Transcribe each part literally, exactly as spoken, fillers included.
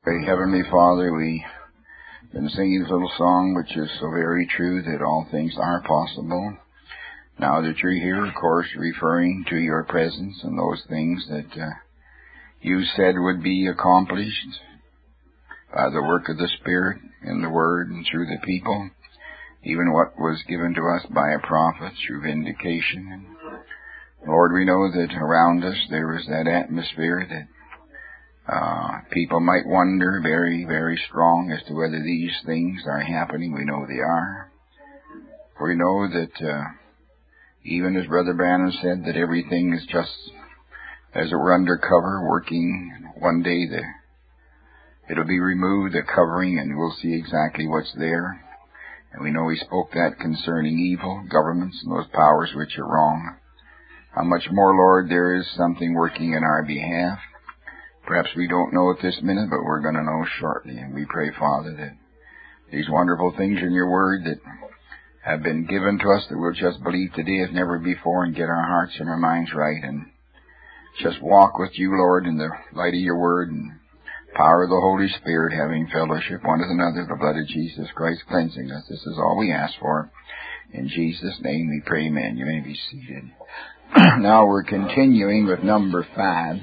Hey, Heavenly Father, we've been singing this little song, which is so very true, that all things are possible. Now that you're here, of course, referring to your presence and those things that uh, you said would be accomplished by the work of the Spirit in the Word and through the people, even what was given to us by a prophet through vindication. And Lord, we know that around us there is that atmosphere that Uh, people might wonder very, very strong as to whether these things are happening. We know they are. For we know that uh, even as Brother Branham said, that everything is just, as it were, undercover, working. One day the, it'll be removed, the covering, and we'll see exactly what's there. And we know he spoke that concerning evil, governments, and those powers which are wrong. How much more, Lord, there is something working in our behalf. Perhaps we don't know at this minute, but we're going to know shortly. And we pray, Father, that these wonderful things in your word that have been given to us, that we'll just believe today as never before and get our hearts and our minds right and just walk with you, Lord, in the light of your word and power of the Holy Spirit, having fellowship one with another, the blood of Jesus Christ cleansing us. This is all we ask for. In Jesus' name we pray, amen. You may be seated. Now we're continuing with number five.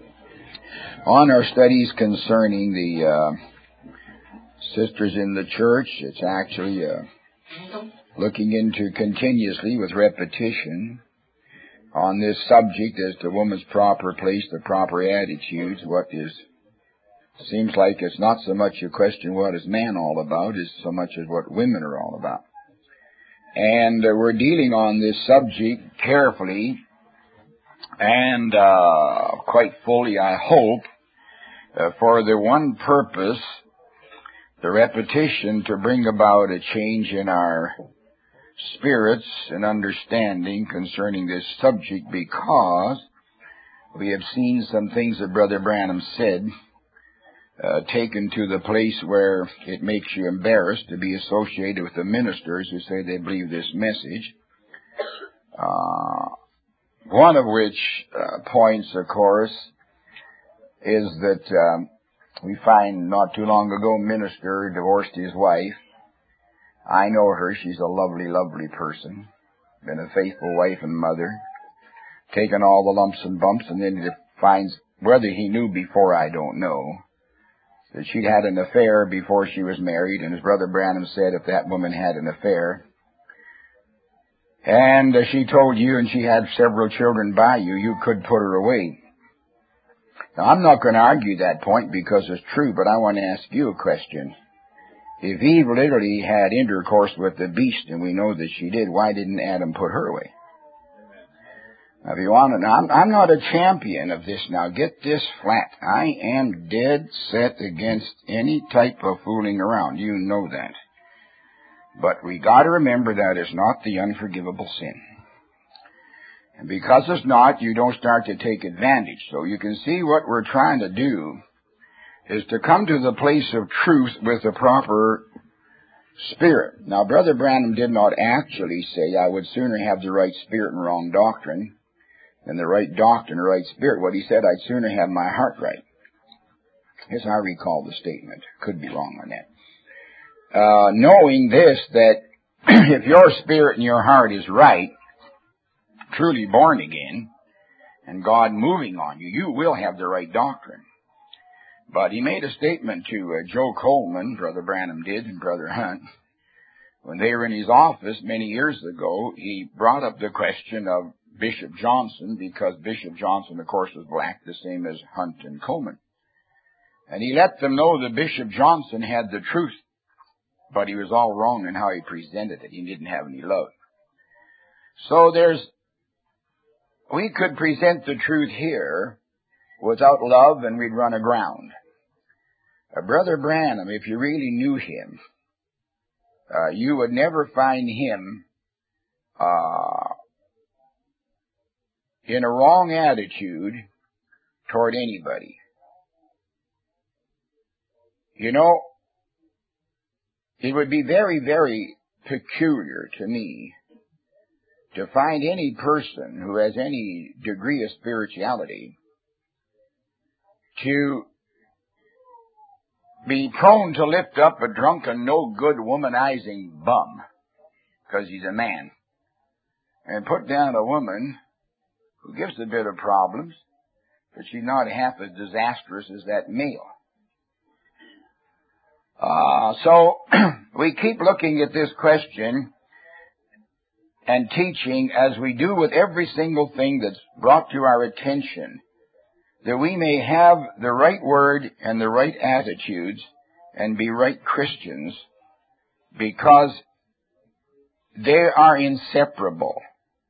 On our studies concerning the uh, sisters in the church, it's actually uh, looking into continuously with repetition on this subject as to woman's proper place, the proper attitudes. What is, seems like it's not so much a question what is man all about, as so much as what women are all about. And uh, we're dealing on this subject carefully and uh, quite fully, I hope, Uh, for the one purpose, the repetition, to bring about a change in our spirits and understanding concerning this subject, because we have seen some things that Brother Branham said uh, taken to the place where it makes you embarrassed to be associated with the ministers who say they believe this message. Uh, one of which uh, points, of course, is that um, we find not too long ago minister divorced his wife. I know her. She's a lovely, lovely person. Been a faithful wife and mother. Taken all the lumps and bumps, and then he finds, whether he knew before, I don't know, that she'd had an affair before she was married, and as Brother Branham said, if that woman had an affair, and uh, she told you and she had several children by you, you could put her away. Now, I'm not going to argue that point because it's true, but I want to ask you a question. If Eve literally had intercourse with the beast, and we know that she did, why didn't Adam put her away? Now, if you want to, now, I'm, I'm not a champion of this now. Get this flat. I am dead set against any type of fooling around. You know that. But we got to remember that it's not the unforgivable sin. And because it's not, you don't start to take advantage. So you can see what we're trying to do is to come to the place of truth with the proper spirit. Now, Brother Branham did not actually say, I would sooner have the right spirit and wrong doctrine than the right doctrine and right spirit. What he said, I'd sooner have my heart right. As I recall the statement. Could be wrong on that. Uh, knowing this, that if your spirit and your heart is right, truly born again, and God moving on you, you will have the right doctrine. But he made a statement to uh, Joe Coleman, Brother Branham did, and Brother Hunt. When they were in his office many years ago, he brought up the question of Bishop Johnson, because Bishop Johnson, of course, was black, the same as Hunt and Coleman. And he let them know that Bishop Johnson had the truth, but he was all wrong in how he presented it. He didn't have any love. So there's We could present the truth here without love, and we'd run aground. Uh, Brother Branham, if you really knew him, uh, you would never find him uh, in a wrong attitude toward anybody. You know, it would be very, very peculiar to me to find any person who has any degree of spirituality to be prone to lift up a drunken, no-good, womanizing bum, because he's a man, and put down a woman who gives a bit of problems, but she's not half as disastrous as that male. Uh, so, we keep looking at this question and teaching, as we do with every single thing that's brought to our attention, that we may have the right word and the right attitudes and be right Christians, because they are inseparable.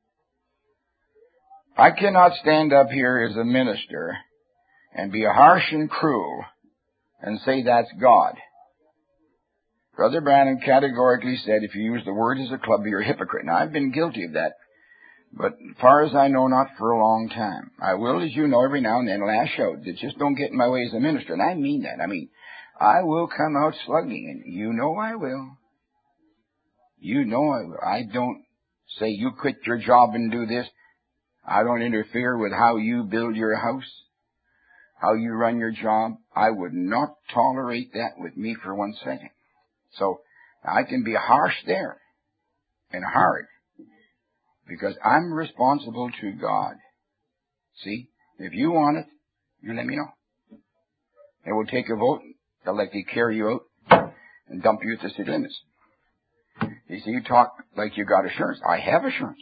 I cannot stand up here as a minister and be harsh and cruel and say that's God. Brother Branham categorically said if you use the word as a club, you're a hypocrite. Now, I've been guilty of that, but as far as I know, not for a long time. I will, as you know, every now and then lash out. That just don't get in my way as a minister, and I mean that. I mean, I will come out slugging, and you know I will. You know I will. I don't say you quit your job and do this. I don't interfere with how you build your house, how you run your job. I would not tolerate that with me for one second. So I can be harsh there and hard because I'm responsible to God. See, if you want it, you let me know. And we'll take a vote. They'll let you carry you out and dump you at the city limits. You see, you talk like you got assurance. I have assurance.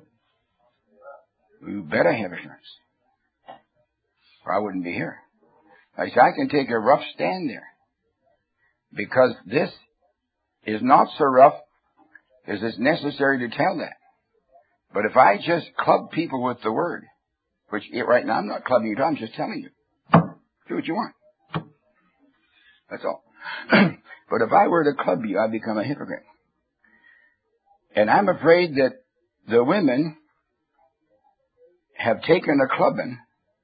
You better have assurance, or I wouldn't be here. I say I can take a rough stand there because this is not so rough as it's necessary to tell that. But if I just club people with the word, which right now I'm not clubbing you, I'm just telling you, do what you want. That's all. But if I were to club you, I'd become a hypocrite. And I'm afraid that the women have taken a clubbing,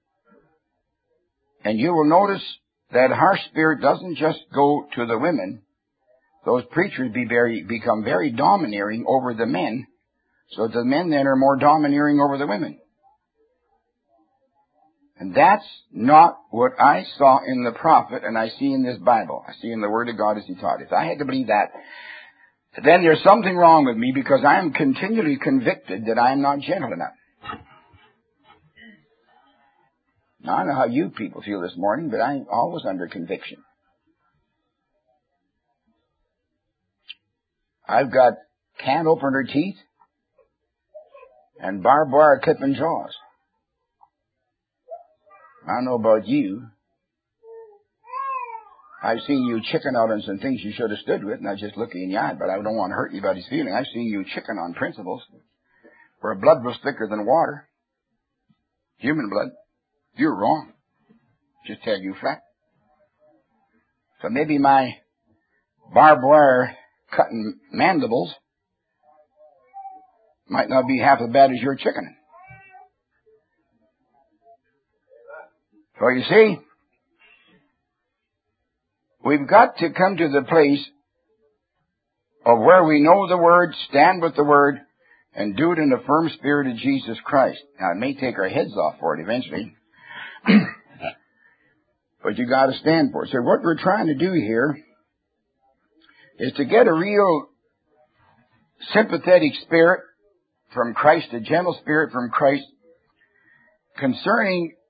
and you will notice that harsh spirit doesn't just go to the women. Those preachers be very, become very domineering over the men, so the men then are more domineering over the women. And that's not what I saw in the prophet and I see in this Bible. I see in the Word of God as He taught. If I had to believe that, then there's something wrong with me because I am continually convicted that I am not gentle enough. Now, I don't know how you people feel this morning, but I'm always under conviction. I've got can't open her teeth and barbed wire clipping jaws. I don't know about you. I've seen you chicken out on some things you should have stood with, not just looking in the eye, but I don't want to hurt anybody's feeling. I've seen you chicken on principles where blood was thicker than water. Human blood. You're wrong. Just tell you flat. So maybe my barbed wire cutting mandibles might not be half as bad as your chicken. So you see, we've got to come to the place of where we know the Word, stand with the Word, and do it in the firm spirit of Jesus Christ. Now, it may take our heads off for it eventually, but you got to stand for it. So what we're trying to do here is to get a real sympathetic spirit from Christ, a gentle spirit from Christ, concerning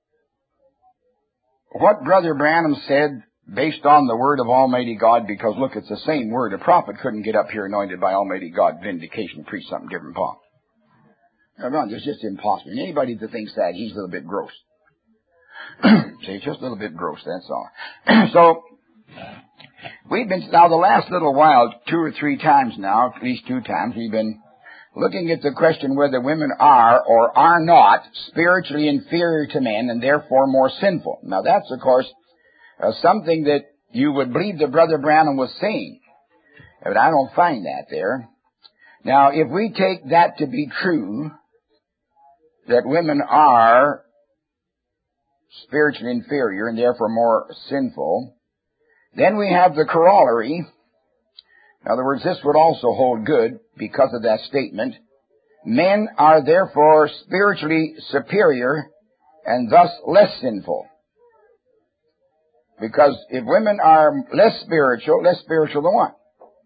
what Brother Branham said based on the word of Almighty God, because look, it's the same word. A prophet couldn't get up here anointed by Almighty God, vindication, preach something different, Paul. No, no, it's just impossible. And anybody that thinks that, he's a little bit gross. See, just a little bit gross, that's all. So, we've been, now the last little while, two or three times now, at least two times, we've been looking at the question whether women are or are not spiritually inferior to men and therefore more sinful. Now that's, of course, uh, something that you would believe that Brother Branham was saying. But I don't find that there. Now, if we take that to be true, that women are spiritually inferior and therefore more sinful, then we have the corollary. In other words, this would also hold good because of that statement. Men are therefore spiritually superior and thus less sinful. Because if women are less spiritual, less spiritual than what?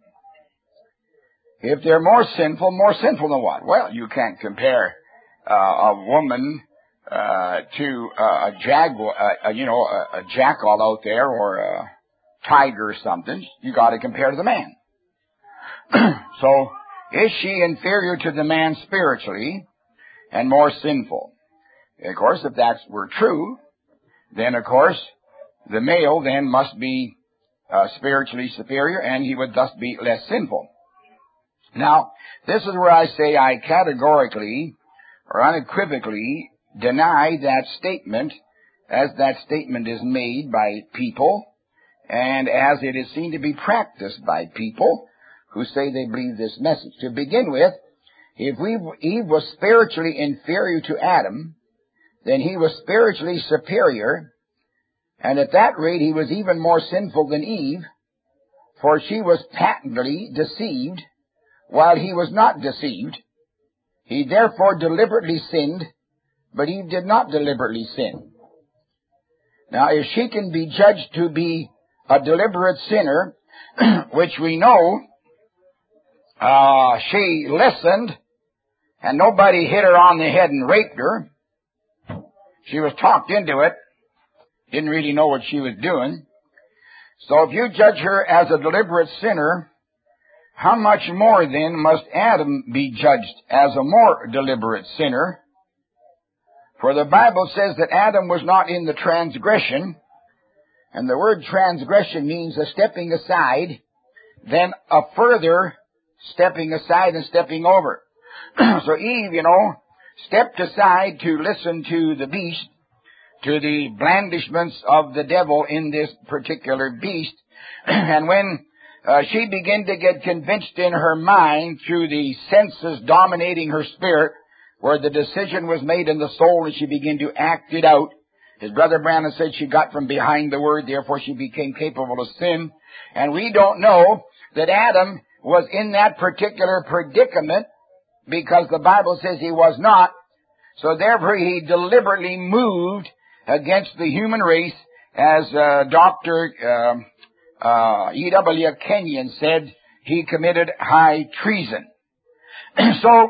If they're more sinful, more sinful than what? Well, you can't compare uh, a woman uh, to uh, a jaguar, uh, you know, a, a jackal out there or a tiger or something. You got to compare to the man. So, is she inferior to the man spiritually and more sinful? Of course, if that were true, then of course the male then must be uh, spiritually superior, and he would thus be less sinful. Now, this is where I say I categorically or unequivocally deny that statement as that statement is made by people and as it is seen to be practiced by people who say they believe this message. To begin with, if we, Eve was spiritually inferior to Adam, then he was spiritually superior, and at that rate he was even more sinful than Eve, for she was patently deceived while he was not deceived. He therefore deliberately sinned, but Eve did not deliberately sin. Now, if she can be judged to be a deliberate sinner, which we know uh, she listened and nobody hit her on the head and raped her. She was talked into it, didn't really know what she was doing. So if you judge her as a deliberate sinner, how much more then must Adam be judged as a more deliberate sinner? For the Bible says that Adam was not in the transgression, and the word transgression means a stepping aside, then a further stepping aside and stepping over. So Eve, you know, stepped aside to listen to the beast, to the blandishments of the devil in this particular beast. And when uh, she began to get convinced in her mind through the senses dominating her spirit, where the decision was made in the soul and she began to act it out, his brother Branham said she got from behind the word, therefore she became capable of sin. And we don't know that Adam was in that particular predicament because the Bible says he was not. So therefore he deliberately moved against the human race, as uh, Doctor Uh, uh, E W Kenyon said, he committed high treason. So,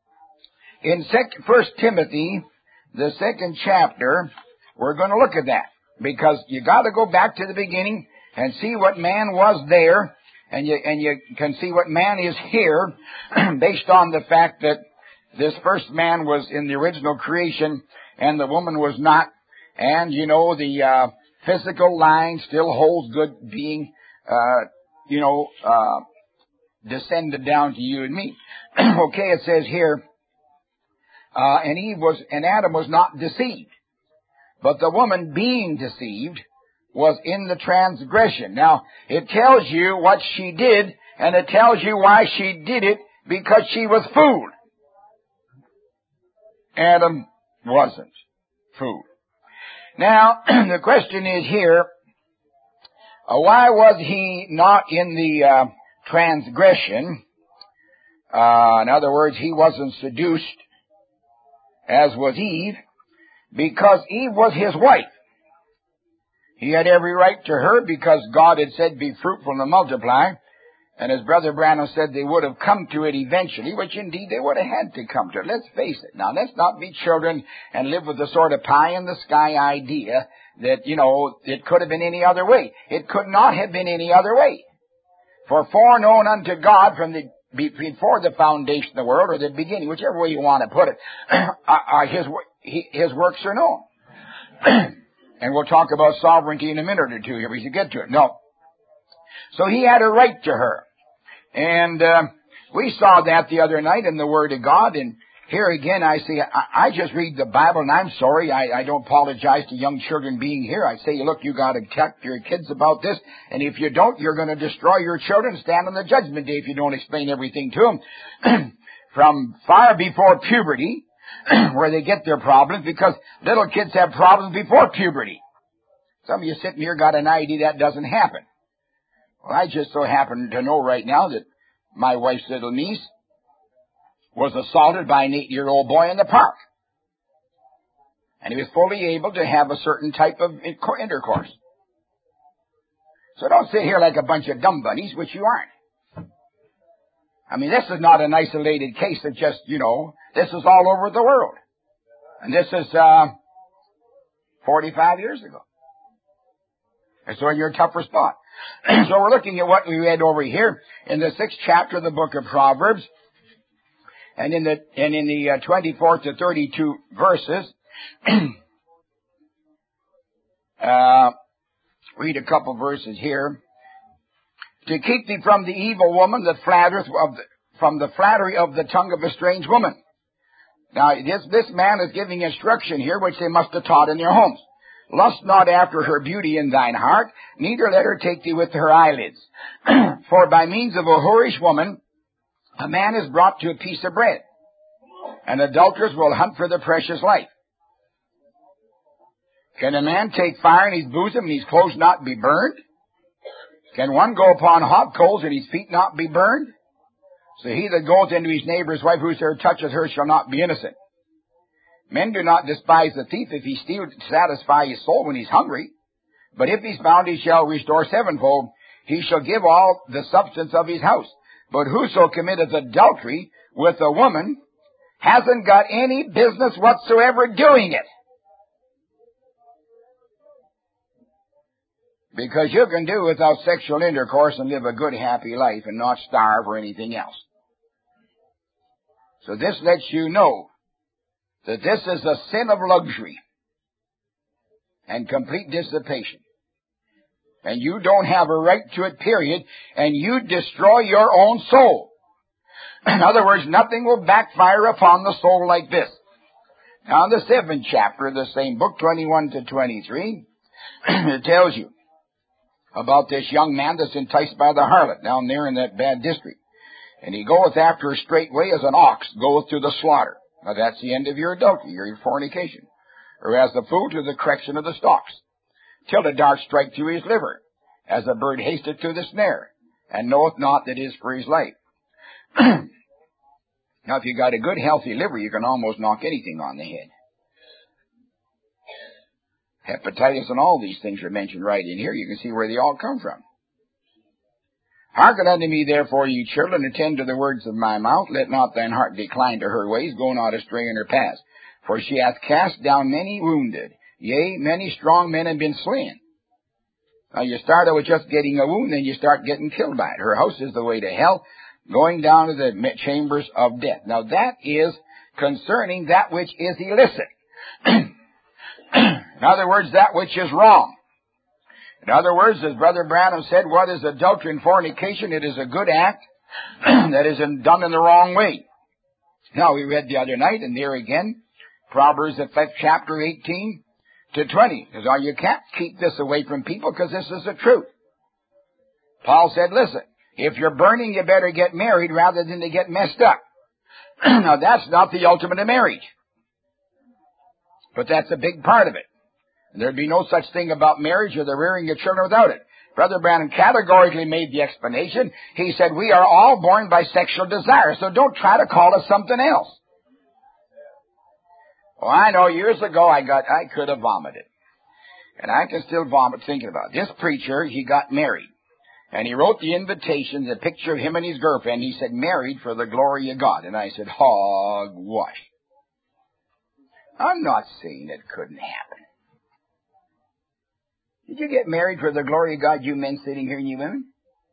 in sec- First Timothy, the second chapter, we're going to look at that, because you got to go back to the beginning and see what man was there, and you and you can see what man is here, based on the fact that this first man was in the original creation and the woman was not. And, you know, the uh, physical line still holds good, being, uh, you know, uh, descended down to you and me. Okay, it says here, uh, and Eve was, and Adam was not deceived, but the woman being deceived was in the transgression. Now, it tells you what she did, and it tells you why she did it, because she was fooled. Adam wasn't fooled. Now, the question is here, uh, why was he not in the uh, transgression? Uh, in other words, he wasn't seduced, as was Eve, because Eve was his wife. He had every right to her because God had said, be fruitful and multiply. And as Brother Branham said, they would have come to it eventually, which indeed they would have had to come to it. Let's face it. Now, let's not be children and live with the sort of pie-in-the-sky idea that, you know, it could have been any other way. It could not have been any other way. For foreknown unto God from the before the foundation of the world, or the beginning, whichever way you want to put it, uh, his, his works are known. And we'll talk about sovereignty in a minute or two here. We should get to it. No. So he had a right to her. And uh, we saw that the other night in the Word of God. And here again, I say, I, I just read the Bible, and I'm sorry. I, I don't apologize to young children being here. I say, look, you got to talk to your kids about this. And if you don't, you're going to destroy your children, stand on the judgment day if you don't explain everything to them. From far before puberty, where they get their problems, because little kids have problems before puberty. Some of you sitting here got an idea that doesn't happen. Well, I just so happen to know right now that my wife's little niece was assaulted by an eight-year-old boy in the park. And he was fully able to have a certain type of intercourse. So don't sit here like a bunch of dumb bunnies, which you aren't. I mean, this is not an isolated case of just, you know, this is all over the world. And this is uh, forty-five years ago. And so you're in a tougher spot. So we're looking at what we read over here in the sixth chapter of the book of Proverbs. And in the and in the uh, twenty-fourth to thirty-two verses, uh, read a couple verses here. To keep thee from the evil woman that flattereth of the, from the flattery of the tongue of a strange woman. Now this this man is giving instruction here, which they must have taught in their homes. Lust not after her beauty in thine heart, neither let her take thee with her eyelids. For by means of a whorish woman, a man is brought to a piece of bread, and adulterers will hunt for the precious life. Can a man take fire in his bosom and his clothes not be burned? Can one go upon hot coals and his feet not be burned? So he that goeth into his neighbor's wife, whosoever toucheth her shall not be innocent. Men do not despise the thief if he steal to satisfy his soul when he's hungry. But if he's bound, he shall restore sevenfold. He shall give all the substance of his house. But whoso committeth adultery with a woman hasn't got any business whatsoever doing it. Because you can do without sexual intercourse and live a good, happy life and not starve or anything else. So this lets you know that this is a sin of luxury and complete dissipation. And you don't have a right to it, period, and you destroy your own soul. In other words, nothing will backfire upon the soul like this. Now, in the seventh chapter of the same book, twenty-one to twenty-three, it tells you about this young man that's enticed by the harlot down there in that bad district. And he goeth after her straightway as an ox goeth to the slaughter. Now that's the end of your adultery, your fornication. Or as the food to the correction of the stalks, till the dart strike through his liver, as a bird hasteth to the snare, and knoweth not that it is for his life. Now if you got a good healthy liver, you can almost knock anything on the head. Hepatitis and all these things are mentioned right in here. You can see where they all come from. Hearken unto me, therefore, ye children, attend to the words of my mouth. Let not thine heart decline to her ways. Go not astray in her paths. For she hath cast down many wounded. Yea, many strong men have been slain. Now you start out with just getting a wound, then you start getting killed by it. Her house is the way to hell, going down to the chambers of death. Now that is concerning that which is illicit. In other words, that which is wrong. In other words, as Brother Branham said, what is adultery and fornication? It is a good act that is done in the wrong way. Now, we read the other night, and there again, Proverbs, the fifth chapter, eighteen to twenty. Because oh, you can't keep this away from people because this is the truth. Paul said, listen, if you're burning, you better get married rather than to get messed up. Now, that's not the ultimate of marriage. But that's a big part of it. There'd be no such thing about marriage or the rearing of children without it. Brother Branham categorically made the explanation. He said, we are all born by sexual desire, so don't try to call us something else. Well, I know years ago I got, I could have vomited. And I can still vomit thinking about it. This preacher, he got married. And he wrote the invitation, the picture of him and his girlfriend. He said, married for the glory of God. And I said, hogwash. I'm not saying it couldn't happen. Did you get married for the glory of God, you men sitting here and you women?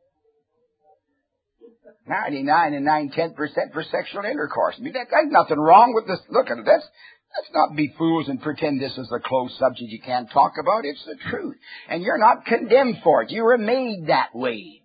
ninety-nine and nine-tenths percent for sexual intercourse. I mean, that, there's nothing wrong with this. Look at it. That's, let's not be fools and pretend this is a closed subject you can't talk about. It's the truth. And you're not condemned for it. You were made that way.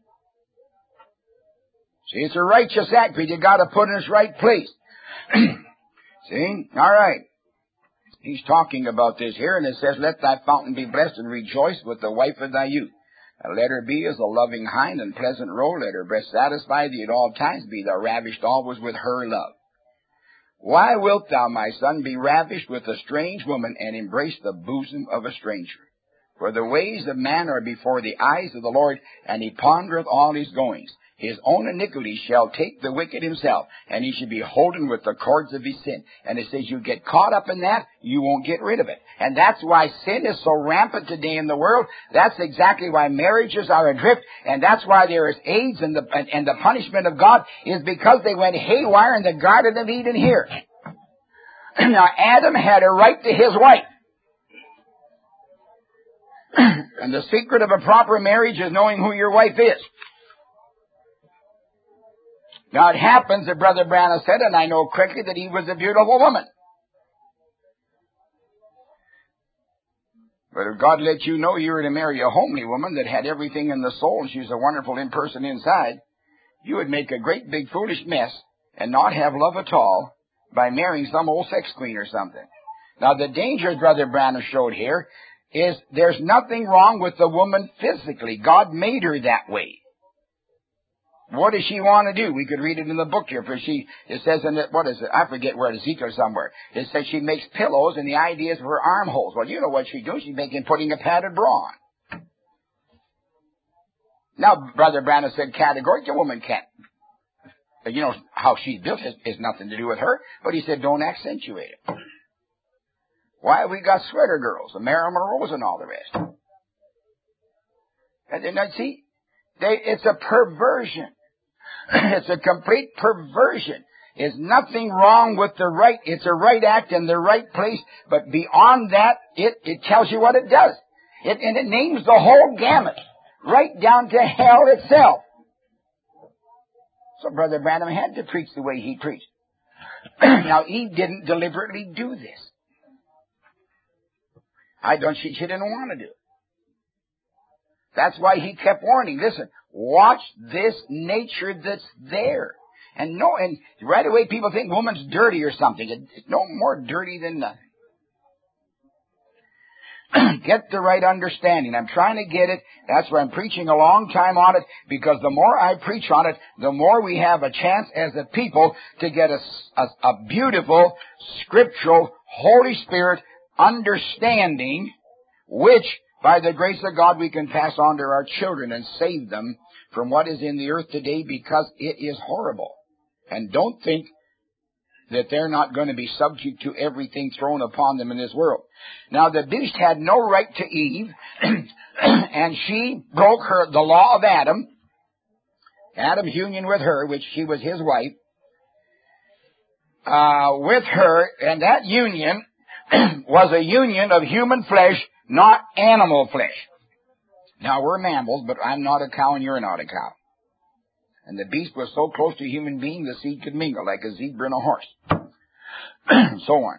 See, it's a righteous act, but you got to put it in its right place. See? All right. He's talking about this here, and it says, let thy fountain be blessed and rejoice with the wife of thy youth. And let her be as a loving hind and pleasant roe. Let her breast satisfy thee at all times. Be thou ravished always with her love. Why wilt thou, my son, be ravished with a strange woman and embrace the bosom of a stranger? For the ways of man are before the eyes of the Lord, and he pondereth all his goings. His own iniquity shall take the wicked himself, and he shall be holden with the cords of his sin. And it says you get caught up in that, you won't get rid of it. And that's why sin is so rampant today in the world. That's exactly why marriages are adrift, and that's why there is AIDS, and the, and, and the punishment of God is because they went haywire in the Garden of Eden here. Now, Adam had a right to his wife. And the secret of a proper marriage is knowing who your wife is. Now, it happens that Brother Branham said, and I know quickly, that he was a beautiful woman. But if God let you know you were to marry a homely woman that had everything in the soul, and she was a wonderful in person inside, you would make a great big foolish mess and not have love at all by marrying some old sex queen or something. Now, the danger Brother Branham showed here is there's nothing wrong with the woman physically. God made her that way. What does she want to do? We could read it in the book here. For she, it says in it, what is it? I forget where, Ezekiel somewhere. It says she makes pillows, and the idea is for her armholes. Well, you know what she's doing. She's making, putting a padded bra on. Now, Brother Branham said categorically, a woman can't. You know, how she's built has, has nothing to do with her. But he said, don't accentuate it. Why have we got sweater girls, and Marilyn Monroe's and all the rest? And then, see, they, it's a perversion. It's a complete perversion. There's nothing wrong with the right. It's a right act in the right place. But beyond that, it, it tells you what it does. It, and it names the whole gamut, right down to hell itself. So Brother Branham had to preach the way he preached. Now, he didn't deliberately do this. I don't, she, she didn't want to do it. That's why he kept warning. Listen, watch this nature that's there. And no, and right away people think woman's dirty or something. It's no more dirty than nothing. Get the right understanding. I'm trying to get it. That's why I'm preaching a long time on it, because the more I preach on it, the more we have a chance as a people to get a, a, a beautiful, scriptural, Holy Spirit understanding, which, by the grace of God, we can pass on to our children and save them from what is in the earth today, because it is horrible. And don't think that they're not going to be subject to everything thrown upon them in this world. Now, the beast had no right to Eve, and she broke her the law of Adam, Adam's union with her, which she was his wife, uh, with her, and that union was a union of human flesh, not animal flesh. Now, we're mammals, but I'm not a cow and you're not a cow. And the beast was so close to a human being, the seed could mingle like a zebra and a horse. So on.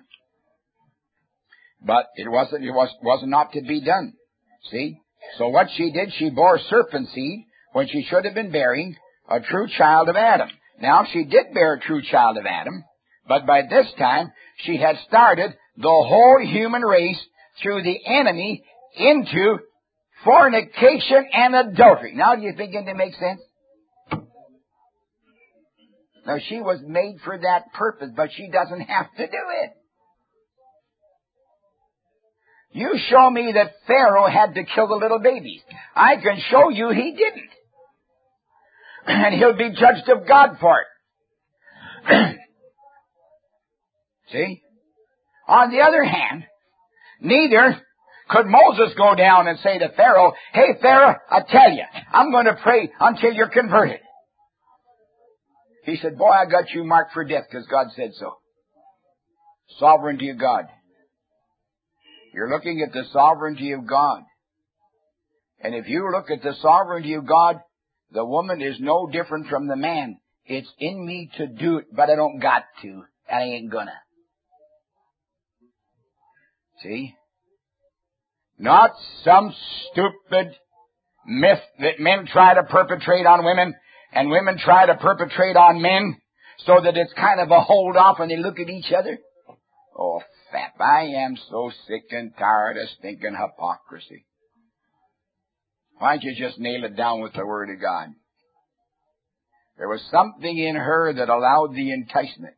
But it wasn't, it was, was not to be done. See? So what she did, she bore serpent seed when she should have been bearing a true child of Adam. Now, she did bear a true child of Adam, but by this time, she had started the whole human race through the enemy into fornication and adultery. Now, do you think it makes sense? Now, she was made for that purpose, but she doesn't have to do it. You show me that Pharaoh had to kill the little babies. I can show you he didn't. And he'll be judged of God for it. See? On the other hand, neither could Moses go down and say to Pharaoh, hey, Pharaoh, I tell you, I'm going to pray until you're converted. He said, boy, I got you marked for death because God said so. Sovereignty of God. You're looking at the sovereignty of God. And if you look at the sovereignty of God, the woman is no different from the man. It's in me to do it, but I don't got to, and I ain't gonna. See? Not some stupid myth that men try to perpetrate on women, and women try to perpetrate on men, so that it's kind of a hold off and they look at each other. Oh, fap, I am so sick and tired of stinking hypocrisy. Why don't you just nail it down with the Word of God? There was something in her that allowed the enticement,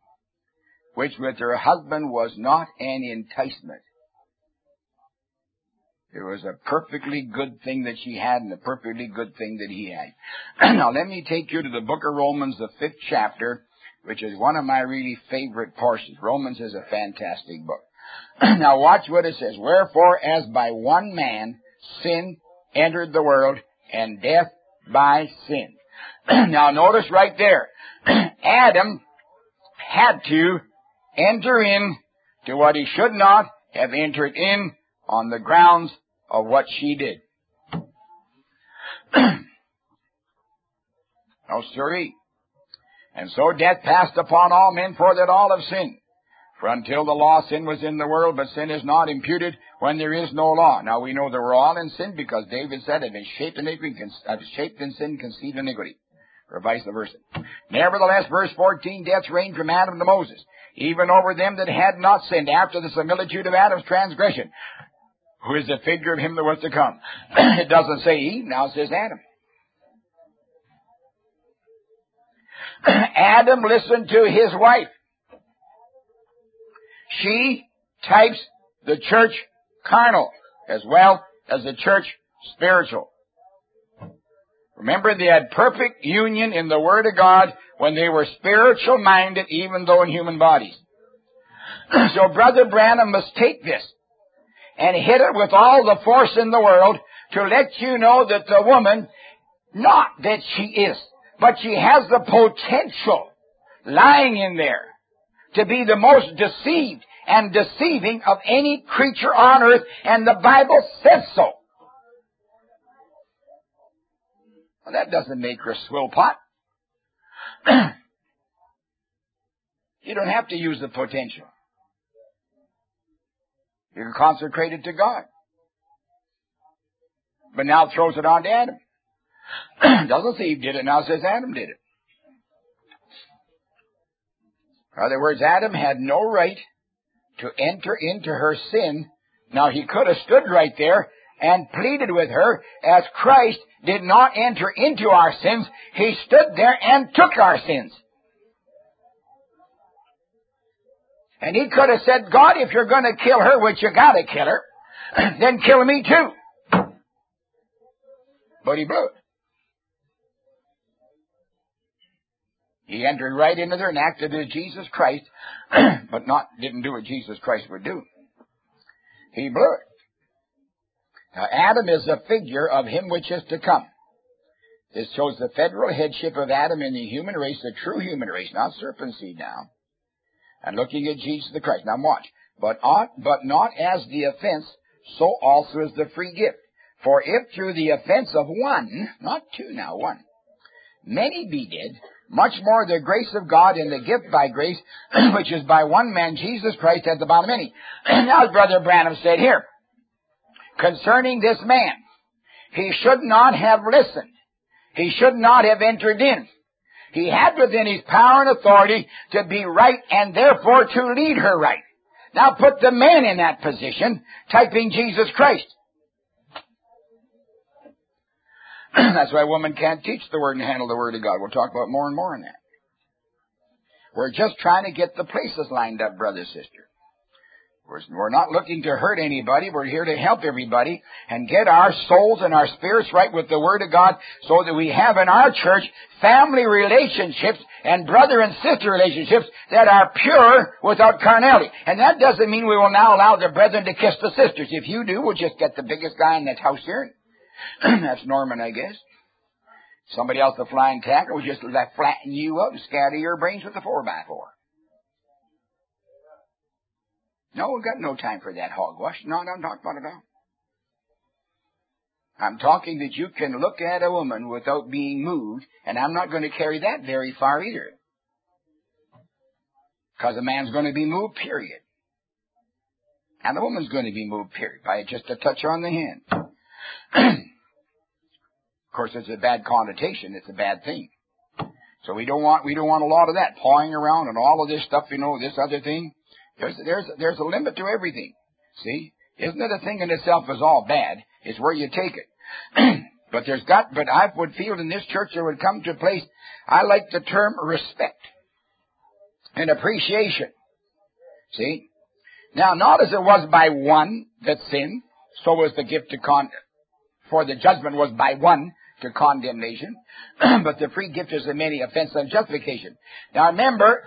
which with her husband was not an enticement. It was a perfectly good thing that she had and a perfectly good thing that he had. Now let me take you to the book of Romans, the fifth chapter, which is one of my really favorite portions. Romans is a fantastic book. Now watch what it says. Wherefore, as by one man sin entered the world, and death by sin. Now notice right there, Adam had to enter in to what he should not have entered in on the grounds of what she did. No, sirree. And so death passed upon all men, for that all have sinned. For until the law, sin was in the world, but sin is not imputed when there is no law. Now we know that we're all in sin, because David said, "I've been shaped in iniquity, I've shaped in sin, conceived in iniquity." Or vice versa. Nevertheless, verse fourteen, death reigned from Adam to Moses, even over them that had not sinned, after the similitude of Adam's transgression, who is the figure of him that was to come. It doesn't say Eve, now it says Adam. Adam listened to his wife. She types the church carnal as well as the church spiritual. Remember, they had perfect union in the Word of God when they were spiritual minded, even though in human bodies. So Brother Branham must take this and hit it with all the force in the world to let you know that the woman, not that she is, but she has the potential lying in there to be the most deceived and deceiving of any creature on earth, and the Bible says so. Well, that doesn't make her a swill pot. You don't have to use the potential. You can consecrate it to God. But now it throws it on to Adam. Doesn't say Eve did it, now it says Adam did it. In other words, Adam had no right to enter into her sin. Now he could have stood right there and pleaded with her, as Christ did not enter into our sins. He stood there and took our sins. And he could have said, God, if you're going to kill her, which you got to kill her, then kill me too. But he blew it. He entered right into there and acted as Jesus Christ, but not didn't do what Jesus Christ would do. He blew it. Now, Adam is a figure of him which is to come. This shows the federal headship of Adam in the human race, the true human race, not serpent seed now. And looking at Jesus the Christ. Now watch. But, ought, but not as the offense, so also is the free gift. For if through the offense of one, not two now, one, many be dead, much more the grace of God and the gift by grace, which is by one man, Jesus Christ, at the bottom of many. Now, as Brother Branham said here, concerning this man, he should not have listened. He should not have entered in. He had within his power and authority to be right and therefore to lead her right. Now put the man in that position, typing Jesus Christ. That's why a woman can't teach the Word and handle the Word of God. We'll talk about more and more on that. We're just trying to get the places lined up, brother, sister. We're, we're not looking to hurt anybody. We're here to help everybody and get our souls and our spirits right with the Word of God, so that we have in our church family relationships and brother and sister relationships that are pure without carnality. And that doesn't mean we will now allow the brethren to kiss the sisters. If you do, we'll just get the biggest guy in that house here. That's Norman, I guess. Somebody else, the flying tackle, will just let flatten you up and scatter your brains with the four by four. No, we've got no time for that hogwash. No, I'm not talking about it at all. I'm talking that you can look at a woman without being moved, and I'm not going to carry that very far either. Because a man's going to be moved, period. And the woman's going to be moved, period, by just a touch on the hand. Of course, it's a bad connotation. It's a bad thing. So we don't want we don't want a lot of that pawing around and all of this stuff. You know, this other thing. There's there's there's a limit to everything. See, isn't it a thing in itself is all bad? It's where you take it. But there's got. But I would feel in this church there would come to a place. I like the term respect and appreciation. See, now not as it was by one that sinned, so was the gift to con, for the judgment was by one to condemnation, but the free gift is the many offense and justification. Now remember,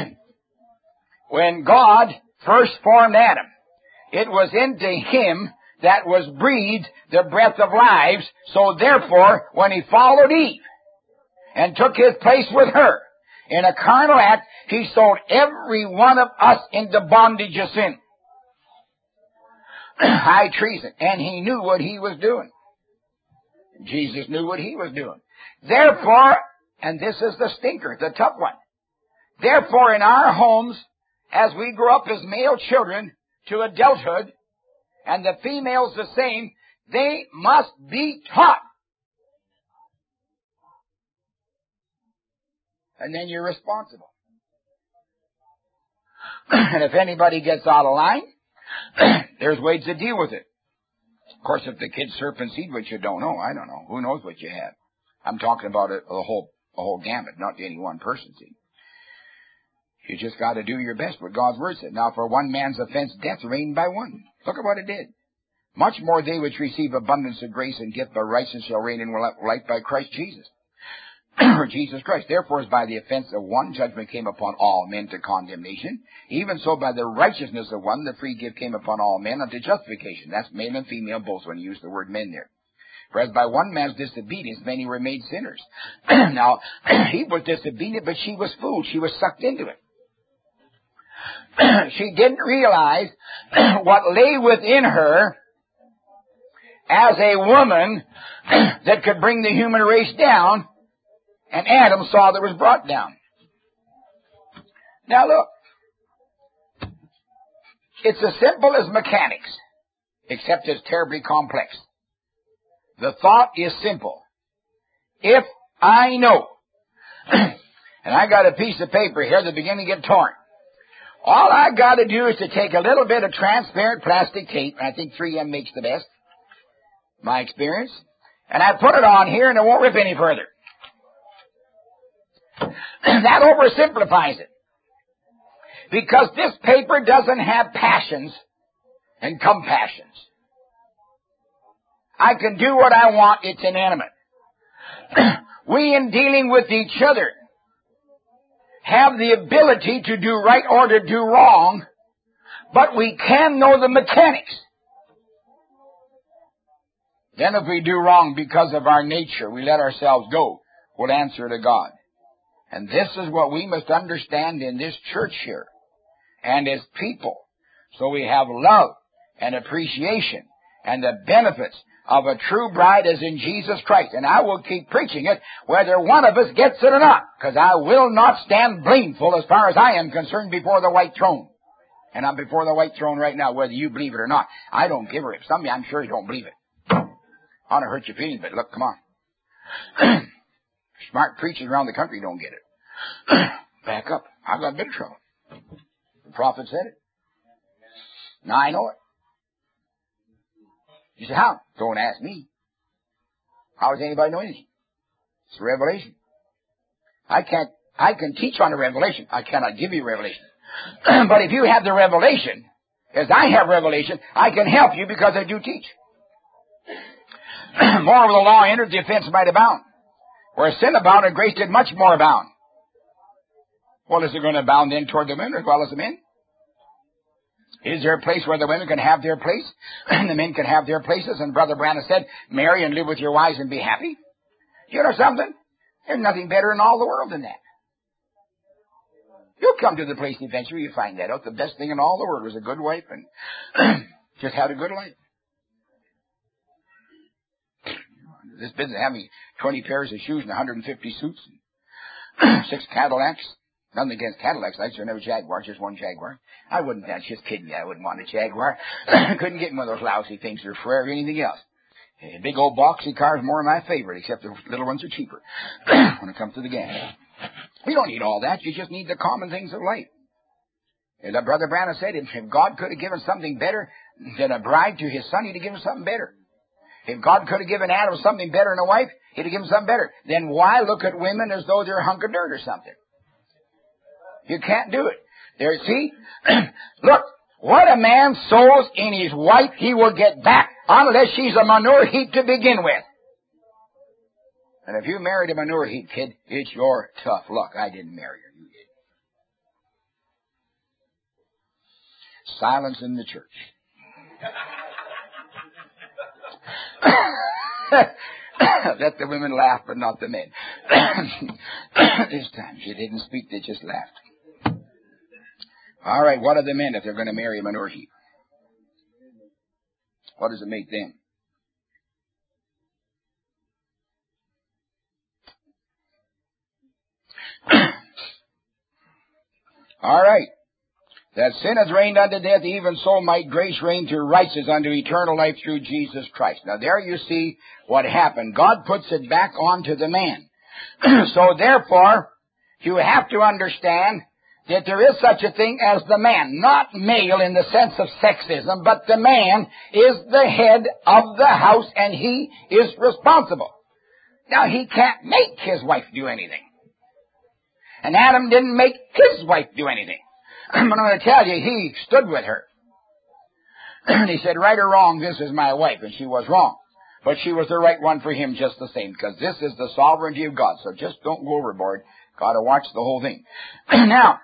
when God first formed Adam, it was into him that was breathed the breath of lives, so therefore, when he followed Eve and took his place with her in a carnal act, he sold every one of us into bondage of sin. High treason. And he knew what he was doing. Jesus knew what he was doing. Therefore, and this is the stinker, the tough one. Therefore, in our homes, as we grow up as male children to adulthood, and the females the same, they must be taught. And then you're responsible. And if anybody gets out of line, there's ways to deal with it. Of course, if the kid's serpent seed, which you don't know, I don't know. Who knows what you have? I'm talking about a, a whole a whole gamut, not any one person, see. You just got to do your best, what God's Word said. Now, for one man's offense, death reigned by one. Look at what it did. Much more they which receive abundance of grace and gift by righteousness shall reign in life by Christ Jesus. Or Jesus Christ. Therefore, as by the offense of one, judgment came upon all men to condemnation. Even so, by the righteousness of one, the free gift came upon all men unto justification. That's male and female both when you use the word men there. For as by one man's disobedience, many were made sinners. Now, he was disobedient, but she was fooled. She was sucked into it. She didn't realize what lay within her as a woman that could bring the human race down, and Adam saw that was brought down. Now look, it's as simple as mechanics, except it's terribly complex. The thought is simple. If I know, and I got a piece of paper here that's beginning to get torn, all I got to do is to take a little bit of transparent plastic tape, and I think three M makes the best, my experience, and I put it on here and it won't rip any further. That oversimplifies it. Because this paper doesn't have passions and compassions. I can do what I want, it's inanimate. We, in dealing with each other, have the ability to do right or to do wrong, but we can know the mechanics. Then if we do wrong because of our nature, we let ourselves go, we'll answer to God. And this is what we must understand in this church here, and as people, so we have love and appreciation and the benefits of a true bride as in Jesus Christ. And I will keep preaching it whether one of us gets it or not, because I will not stand blameful as far as I am concerned before the white throne. And I'm before the white throne right now, whether you believe it or not. I don't give a rip. Some of you, I'm sure you don't believe it. I want to hurt your feelings, but look, come on. Smart preachers around the country don't get it. Back up. I've got a bit of trouble. The prophet said it. Now I know it. You say, how? Don't ask me. How does anybody know anything? It's a revelation. I can't, I can teach on a revelation. I cannot give you revelation. But if you have the revelation, as I have revelation, I can help you because I do teach. More of the law entered, the offense might abound. Where sin abounded, grace did much more abound. Well, is it going to abound then toward the women as well as the men? Is there a place where the women can have their place and the men can have their places? And Brother Branham said, marry and live with your wives and be happy. You know something? There's nothing better in all the world than that. You'll come to the place eventually, you find that out. The best thing in all the world was a good wife and just had a good life. This business of having twenty pairs of shoes and one hundred fifty suits and six Cadillacs. Nothing against Cadillacs. I should never Jaguar, just one Jaguar. I wouldn't, that's just kidding you. I wouldn't want a Jaguar. Couldn't get one of those lousy things or Ferrari or anything else. A big old boxy car is more of my favorite, except the little ones are cheaper when it comes to the gas. You don't need all that. You just need the common things of life. As Brother Branham said, if God could have given something better than a bride to his son, he'd have given something better. If God could have given Adam something better than a wife, he'd have given something better. Then why look at women as though they're a hunk of dirt or something? You can't do it. There, see? Look, What a man sows in his wife, he will get back, unless she's a manure heap to begin with. And if you married a manure heap, kid, it's your tough luck. I didn't marry her. You did. Silence in the church. Let the women laugh, but not the men. This time she didn't speak, they just laughed. All right, what are the men if they're going to marry a manure heap? What does it make them? All right. That sin has reigned unto death, even so might grace reign through righteousness unto eternal life through Jesus Christ. Now there you see what happened. God puts it back onto the man. So therefore, you have to understand that there is such a thing as the man. Not male in the sense of sexism, but the man is the head of the house and he is responsible. Now he can't make his wife do anything. And Adam didn't make his wife do anything. I'm going to tell you, he stood with her. And he said, right or wrong, this is my wife. And she was wrong. But she was the right one for him just the same, because this is the sovereignty of God. So just don't go overboard. Got to watch the whole thing. Now,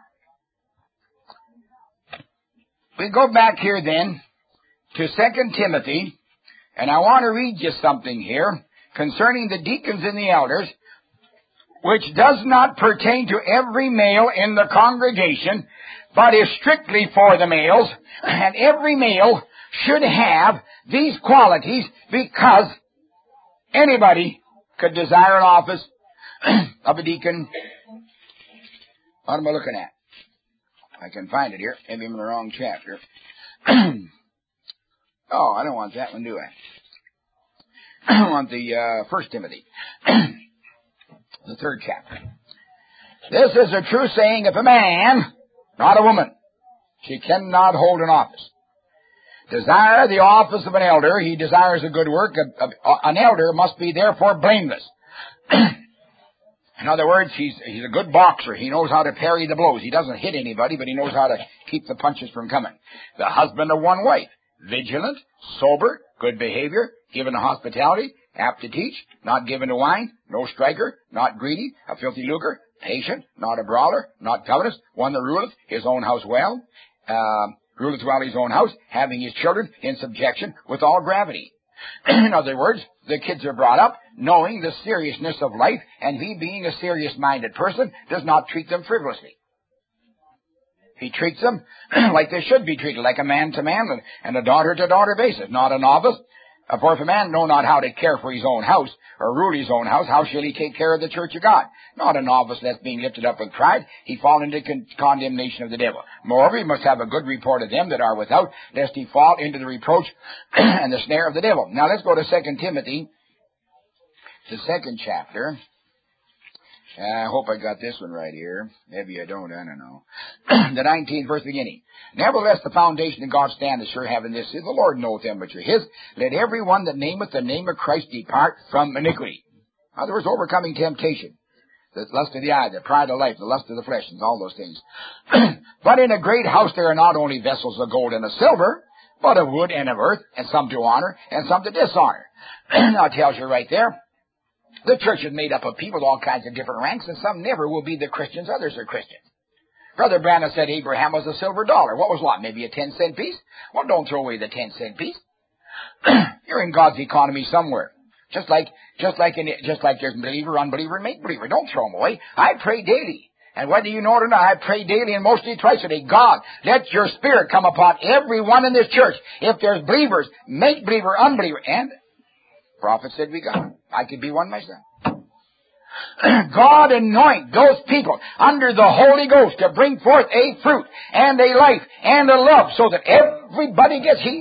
we go back here then to Second Timothy, and I want to read you something here concerning the deacons and the elders, which does not pertain to every male in the congregation, but is strictly for the males, and every male should have these qualities, because anybody could desire an office of a deacon. What am I looking at? I can find it here. Maybe I'm in the wrong chapter. Oh, I don't want that one, do I? I want the uh, First Timothy. The third chapter. This is a true saying, if a man, not a woman, she cannot hold an office, desire the office of an elder, he desires a good work, a, a, an elder must be therefore blameless. In other words, he's, he's a good boxer. He knows how to parry the blows. He doesn't hit anybody, but he knows how to keep the punches from coming. The husband of one wife, vigilant, sober, good behavior, given to hospitality, apt to teach, not given to wine, no striker, not greedy, a filthy lucre, patient, not a brawler, not covetous, one that ruleth his own house well, uh, ruleth well his own house, having his children in subjection with all gravity. In other words, the kids are brought up knowing the seriousness of life, and he, being a serious-minded person, does not treat them frivolously. He treats them like they should be treated, like a man-to-man and a daughter-to-daughter basis, not a novice. For if a man know not how to care for his own house, or rule his own house, how shall he take care of the church of God? Not a novice that's being lifted up with pride, he fall into con- condemnation of the devil. Moreover, he must have a good report of them that are without, lest he fall into the reproach and the snare of the devil. Now let's go to Second Timothy, the second chapter. I hope I got this one right here. Maybe I don't, I don't know. The nineteenth verse beginning. Nevertheless, the foundation of God standeth sure, having this is, the Lord knoweth them which are his. Let every one that nameth the name of Christ depart from iniquity. In other words, overcoming temptation. The lust of the eye, the pride of life, the lust of the flesh, and all those things. But in a great house there are not only vessels of gold and of silver, but of wood and of earth, and some to honor, and some to dishonor. Now it tells you right there, the church is made up of people, all kinds of different ranks, and some never will be the Christians, others are Christians. Brother Branham said Abraham was a silver dollar. What was what? Maybe a ten cent piece? Well, don't throw away the ten cent piece. You're in God's economy somewhere. Just like, just like, in, just like there's believer, unbeliever, and make believer. Don't throw them away. I pray daily. And whether you know it or not, I pray daily and mostly twice a day. God, let your spirit come upon everyone in this church. If there's believers, make believer, unbeliever, and prophet said we got it. I could be one myself. God anoint those people under the Holy Ghost to bring forth a fruit and a life and a love so that everybody gets healed.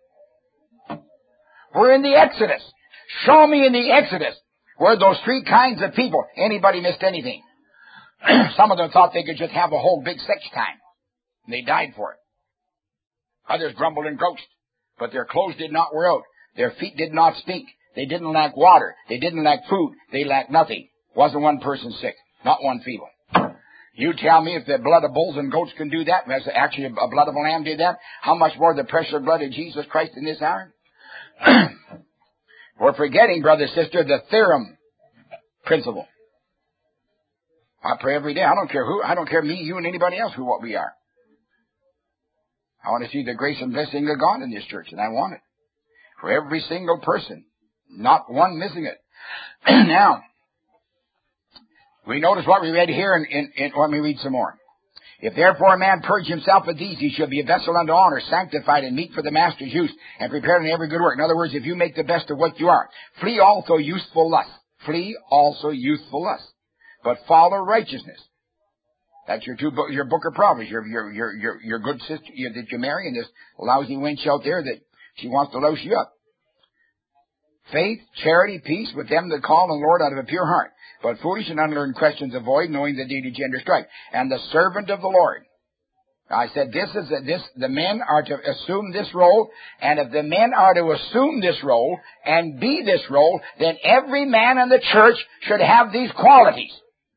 We're in the Exodus. Show me in the Exodus where those three kinds of people, anybody missed anything. Some of them thought they could just have a whole big sex time. And they died for it. Others grumbled and grouched, but their clothes did not wear out. Their feet did not stink. They didn't lack water. They didn't lack food. They lacked nothing. Wasn't one person sick. Not one feeble. You tell me if the blood of bulls and goats can do that, as actually a blood of a lamb did that, how much more the precious blood of Jesus Christ in this hour? We're forgetting, brother, sister, the theorem principle. I pray every day. I don't care who, I don't care me, you, and anybody else who what we are. I want to see the grace and blessing of God in this church, and I want it. For every single person. Not one missing it. Now, we notice what we read here, and in, in, in, let me read some more. If therefore a man purge himself of these, he shall be a vessel unto honor, sanctified and meet for the master's use, and prepared in every good work. In other words, if you make the best of what you are, flee also youthful lust. Flee also youthful lust. But follow righteousness. That's your two book, your book of Proverbs, your your your your, your good sister you, that you marry, and this lousy wench out there that she wants to louse you up. Faith, charity, peace with them that call on the Lord out of a pure heart. But foolish and unlearned questions avoid, knowing the deed of gender strife. And the servant of the Lord. I said this is a, this. The men are to assume this role, and if the men are to assume this role and be this role, then every man in the church should have these qualities.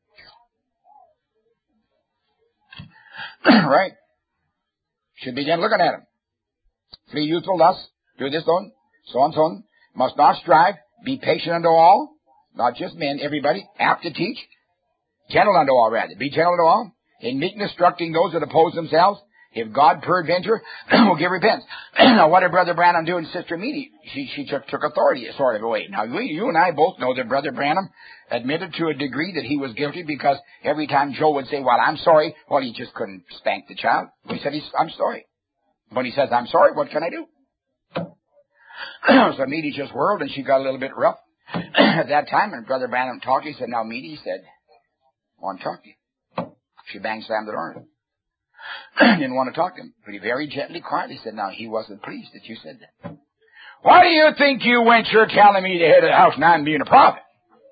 Right? Should begin looking at them. Flee youthful lust. Do this on. So on, so on. Must not strive. Be patient unto all. Not just men, everybody. Apt to teach. Gentle unto all, rather. Be gentle unto all. In meekness instructing those that oppose themselves. If God peradventure will give repentance. Now, what did Brother Branham do and Sister Meady? She, she took, took authority sort of away. Now, we, you and I both know that Brother Branham admitted to a degree that he was guilty, because every time Joe would say, well, I'm sorry, well, he just couldn't spank the child. He said, he's, I'm sorry. When he says, I'm sorry, what can I do? So Meady just whirled, and she got a little bit rough. At that time, and Brother Branham talked, he said, now, Meady, he said, I want to talk to you. She bang slammed the door. Didn't want to talk to him. But he very gently, quietly said, now, he wasn't pleased that you said that. Why do you think you went here telling me to head of the house and I'm being a prophet?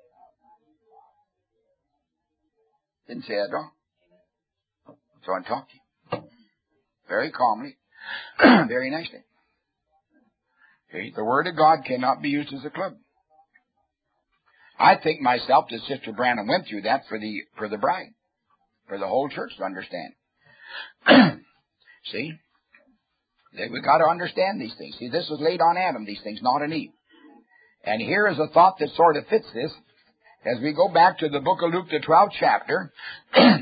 Didn't say that at all. So I talked to you. Very calmly. Very nicely. Okay, the Word of God cannot be used as a club. I think myself that Sister Branham went through that for the for the bride, for the whole church to understand. See? We've got to understand these things. See, this was laid on Adam, these things, not on Eve. And here is a thought that sort of fits this. As we go back to the book of Luke, the twelfth chapter, and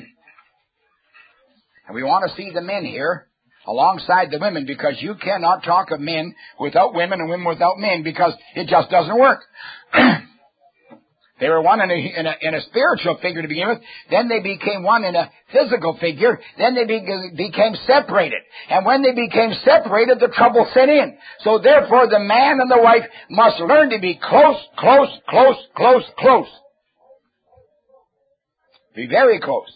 we want to see the men here alongside the women, because you cannot talk of men without women and women without men, because it just doesn't work. They were one in a, in, a, in a spiritual figure to begin with. Then they became one in a physical figure. Then they be, became separated. And when they became separated, the trouble set in. So therefore, the man and the wife must learn to be close, close, close, close, close. Be very close.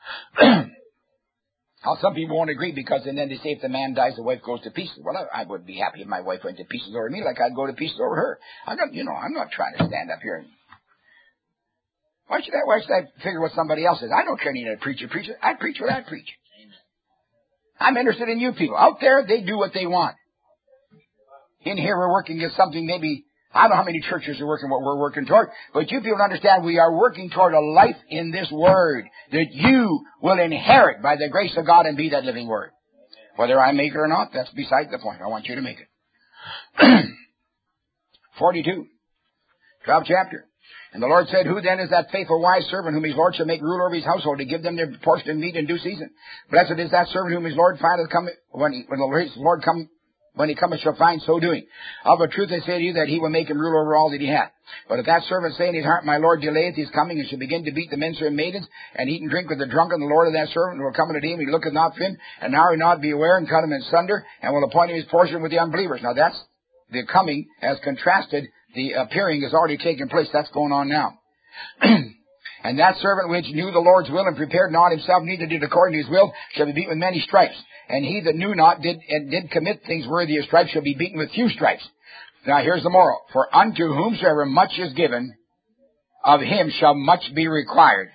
Now, some people won't agree, because and then they say if the man dies, the wife goes to pieces. Well, I, I would be happy if my wife went to pieces over me, like I'd go to pieces over her. I don't, you know, I'm not trying to stand up here and Why should I, why should I figure what somebody else is? I don't care any of the preacher preacher. I preach what I preach. Amen. I'm interested in you people. Out there, they do what they want. In here, we're working at something maybe, I don't know how many churches are working what we're working toward, but you people understand we are working toward a life in this Word that you will inherit by the grace of God and be that living Word. Whether I make it or not, that's beside the point. I want you to make it. forty-two. twelfth chapter. And the Lord said, who then is that faithful wise servant whom his Lord shall make ruler over his household, to give them their portion of meat in due season? Blessed is that servant whom his Lord findeth come when, he, when his Lord come when he cometh shall find so doing. Of a truth I say to you that he will make him ruler over all that he hath. But if that servant say in his heart, my Lord delayeth his coming, and shall begin to beat the men and maidens, and eat and drink with the drunken, the Lord of that servant will come unto him, he looketh not for him, and now he not be aware, and cut him in sunder, and will appoint him his portion with the unbelievers. Now that's the coming as contrasted. The appearing has already taken place. That's going on now. And that servant which knew the Lord's will and prepared not himself, neither did according to his will, shall be beaten with many stripes. And he that knew not did and did commit things worthy of stripes shall be beaten with few stripes. Now here's the moral. For unto whomsoever much is given, of him shall much be required.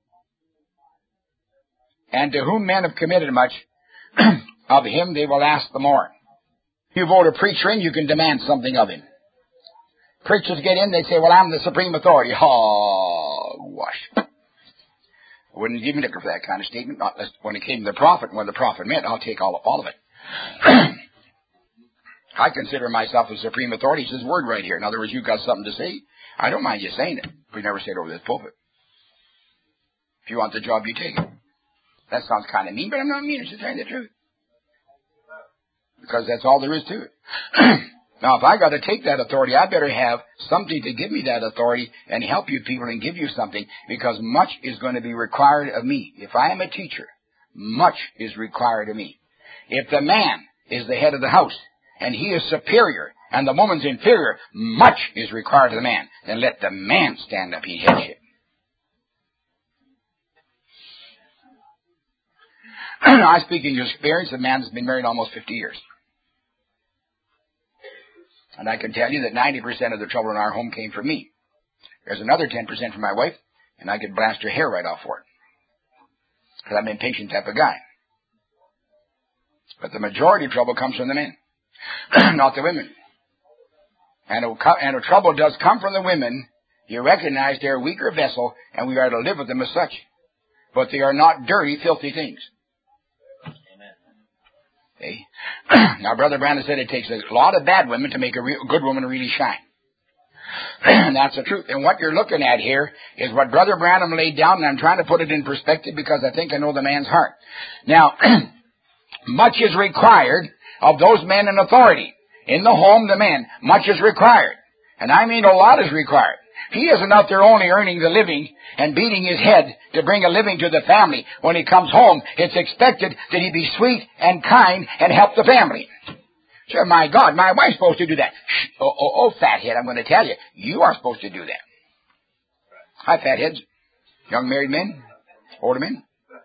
And to whom men have committed much, of him they will ask the more. You vote a preacher in, you can demand something of him. Preachers get in, they say, well, I'm the supreme authority. Oh, wash. I wouldn't give me liquor for that kind of statement. Not when it came to the prophet, and what the prophet meant, I'll take all, all of it. I consider myself a supreme authority. It's his word right here. In other words, you've got something to say. I don't mind you saying it. We never say it over this pulpit. If you want the job, you take it. That sounds kind of mean, but I'm not mean. I'm just telling the truth. Because that's all there is to it. Now, if I got to take that authority, I better have something to give me that authority and help you people and give you something, because much is going to be required of me. If I am a teacher, much is required of me. If the man is the head of the house and he is superior and the woman's inferior, much is required of the man. Then let the man stand up in headship. I speak in experience. A man has been married almost fifty years. And I can tell you that ninety percent of the trouble in our home came from me. There's another ten percent from my wife, and I could blast her hair right off for it. Because I'm an impatient type of guy. But the majority of trouble comes from the men, not the women. And a, and a trouble does come from the women. You recognize they're a weaker vessel, and we are to live with them as such. But they are not dirty, filthy things. Okay. Now, Brother Brandon said it takes a lot of bad women to make a, real, a good woman really shine. And that's the truth. And what you're looking at here is what Brother Branham laid down, and I'm trying to put it in perspective because I think I know the man's heart. Now, much is required of those men in authority. In the home, the men, much is required. And I mean a lot is required. He isn't out there only earning the living and beating his head to bring a living to the family. When he comes home, it's expected that he be sweet and kind and help the family. Sure, my God, my wife's supposed to do that. Shh, oh, oh, oh, fathead, I'm going to tell you, you are supposed to do that. Hi, fatheads. Young married men, older men.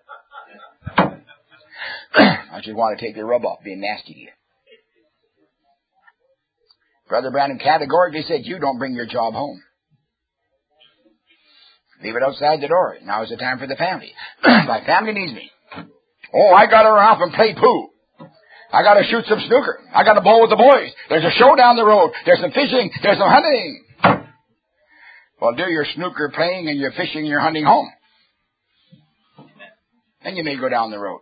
I just want to take your rub off being nasty to you. Brother Branham categorically said, you don't bring your job home. Leave it outside the door. Now is the time for the family. My family needs me. Oh, I got to run off and play pool. I got to shoot some snooker. I got to bowl with the boys. There's a show down the road. There's some fishing. There's some hunting. Well, do your snooker playing and your fishing and your hunting home. Then you may go down the road.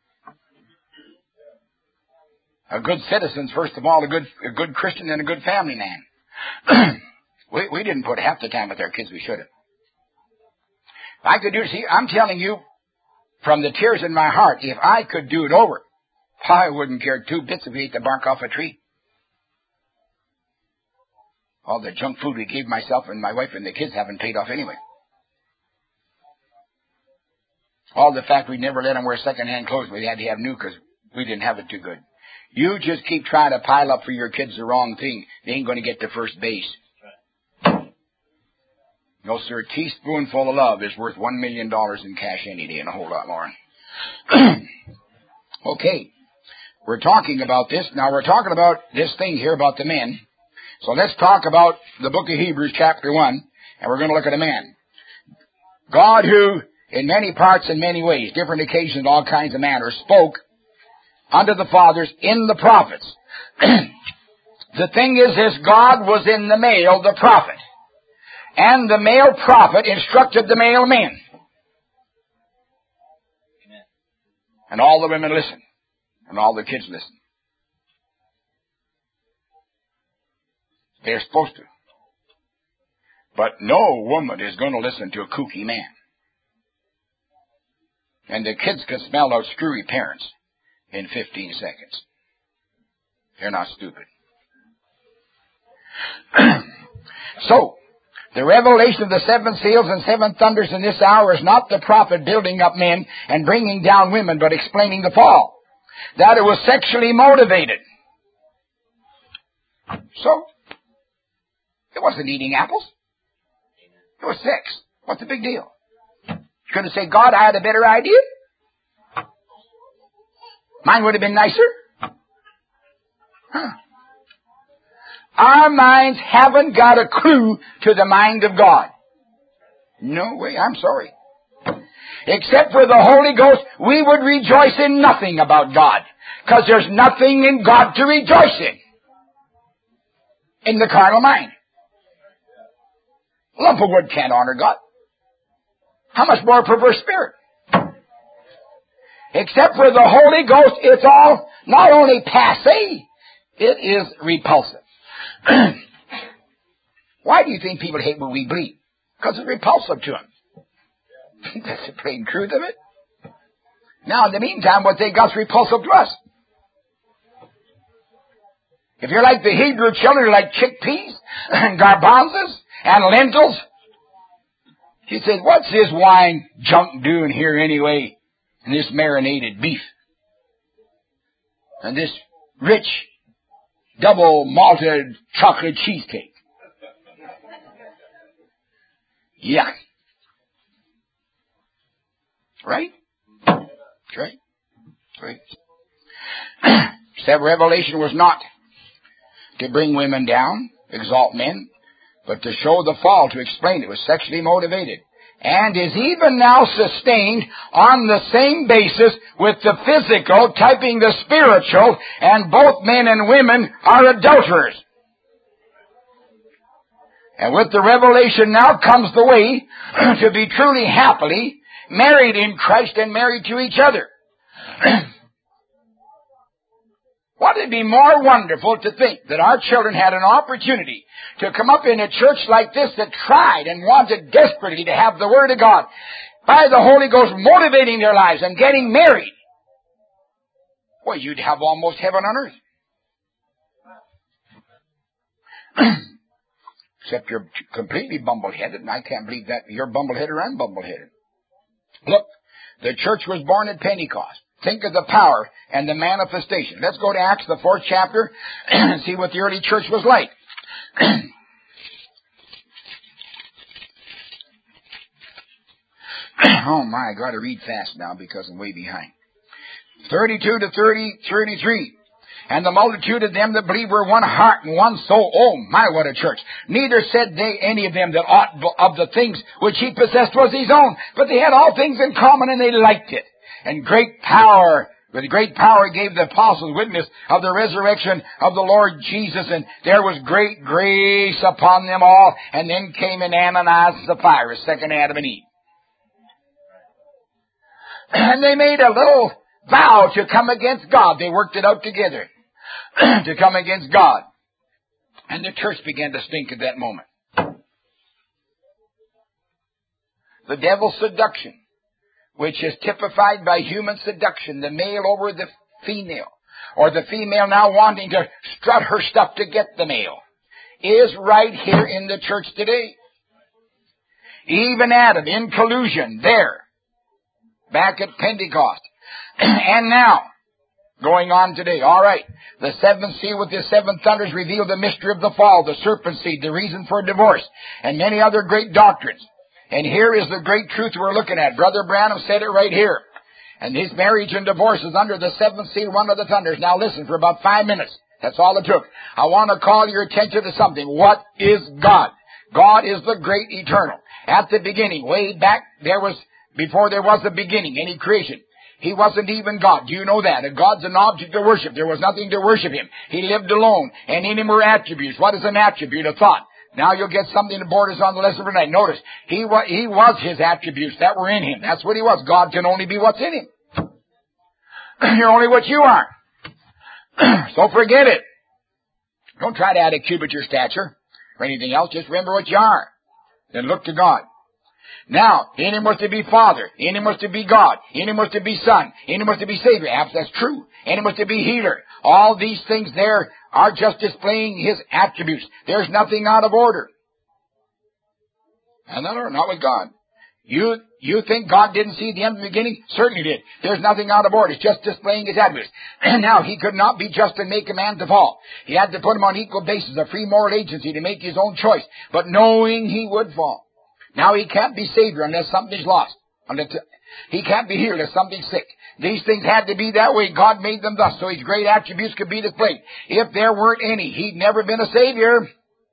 A good citizen's, first of all, a good a good Christian and a good family man. we, we didn't put half the time with our kids we should have. If I could do, see, I'm telling you from the tears in my heart, if I could do it over, I wouldn't care two bits if we ate the bark off a tree. All the junk food we gave myself and my wife and the kids haven't paid off anyway. All the fact we never let them wear second-hand clothes, we had to have new because we didn't have it too good. You just keep trying to pile up for your kids the wrong thing. They ain't going to get to first base. No, sir, a teaspoonful of love is worth one million dollars in cash any day and a whole lot more. Okay. We're talking about this. Now, we're talking about this thing here about the men. So let's talk about the book of Hebrews, chapter one, and we're going to look at a man. God who, in many parts and many ways, different occasions, all kinds of manners, spoke unto the fathers in the prophets. The thing is, is God was in the male, the prophet. And the male prophet instructed the male men. Amen. And all the women listen. And all the kids listen. They're supposed to. But no woman is going to listen to a kooky man. And the kids can smell out screwy parents in fifteen seconds. They're not stupid. So, the revelation of the seven seals and seven thunders in this hour is not the prophet building up men and bringing down women, but explaining the fall. That it was sexually motivated. So, it wasn't eating apples. It was sex. What's the big deal? You're going to say, God, I had a better idea? Mine would have been nicer? Huh. Our minds haven't got a clue to the mind of God. No way, I'm sorry. Except for the Holy Ghost, we would rejoice in nothing about God. Because there's nothing in God to rejoice in. In the carnal mind. A lump of wood can't honor God. How much more a perverse spirit? Except for the Holy Ghost, it's all not only passé, it is repulsive. Why do you think people hate when we bleed? Because it's repulsive to them. That's the plain truth of it. Now, in the meantime, what they got's repulsive to us. If you're like the Hebrew children, you're like chickpeas and garbanzos and lentils. He said, what's this wine junk doing here anyway? And this marinated beef. And this rich double malted chocolate cheesecake. Yuck. Right? Right? Right. Said Revelation was not to bring women down, exalt men, but to show the fall, to explain it was sexually motivated. And is even now sustained on the same basis with the physical, typing the spiritual, and both men and women are adulterers. And with the revelation now comes the way to be truly happily married in Christ and married to each other. What would be more wonderful to think that our children had an opportunity to come up in a church like this that tried and wanted desperately to have the Word of God by the Holy Ghost motivating their lives and getting married. Well, you'd have almost heaven on earth. Except you're completely bumble-headed, and I can't believe that you're bumble-headed or I'm bumble-headed. Look, the church was born at Pentecost. Think of the power and the manifestation. Let's go to Acts, the fourth chapter, and see what the early church was like. Oh my, I got to read fast now because I'm way behind. thirty-two to thirty, thirty-three. And the multitude of them that believed were one heart and one soul. Oh my, what a church. Neither said they, any of them, that aught of the things which he possessed was his own. But they had all things in common, and they liked it. And great power, with great power gave the apostles witness of the resurrection of the Lord Jesus. And there was great grace upon them all. And then came in Ananias and Sapphira, second Adam and Eve. And they made a little vow to come against God. They worked it out together. To come against God. And the church began to stink at that moment. The devil's seduction, which is typified by human seduction, the male over the female, or the female now wanting to strut her stuff to get the male, is right here in the church today. Even Adam in collusion there, back at Pentecost, and now, going on today. All right. The seventh seal with the seven thunders revealed the mystery of the fall, the serpent seed, the reason for divorce, and many other great doctrines. And here is the great truth we're looking at. Brother Branham said it right here. And his marriage and divorce is under the seventh seal, one of the thunders. Now listen for about five minutes. That's all it took. I want to call your attention to something. What is God? God is the great eternal. At the beginning, way back, there was, before there was a beginning, any creation. He wasn't even God. Do you know that? And God's an object to worship. There was nothing to worship Him. He lived alone. And in Him were attributes. What is an attribute? A thought. Now you'll get something to board us on the lesson for tonight. Notice, He was, he was His attributes that were in Him. That's what He was. God can only be what's in Him. You're only what you are. So forget it. Don't try to add a cubit to your stature or anything else. Just remember what you are. Then look to God. Now, in Him was to be Father. In Him was to be God. In Him was to be Son. In Him was to be Savior. That's true. In Him was to be Healer. All these things there are just displaying His attributes. There's nothing out of order. And no, not with God. You, you think God didn't see the end of the beginning? Certainly did. There's nothing out of order. It's just displaying His attributes. And now, He could not be just and make a man to fall. He had to put him on equal basis, a free moral agency to make his own choice. But knowing he would fall. Now, He can't be Savior unless something's lost. He can't be healed unless something's sick. These things had to be that way. God made them thus, so His great attributes could be displayed. If there weren't any, He'd never been a Savior.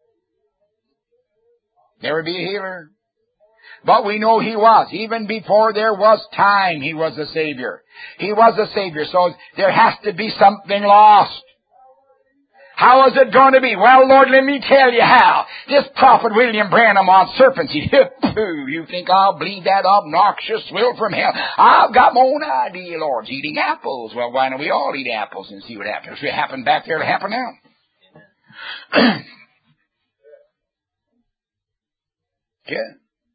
Never be a healer. But we know He was. Even before there was time, He was a Savior. He was a Savior, so there has to be something lost. How is it going to be? Well, Lord, let me tell you how. This prophet William Branham on serpents, he, pooh, you think I'll believe that obnoxious swill from hell? I've got my own idea, Lord. He's eating apples. Well, why don't we all eat apples and see what happens? If it happened back there, it'll happen now. Yeah.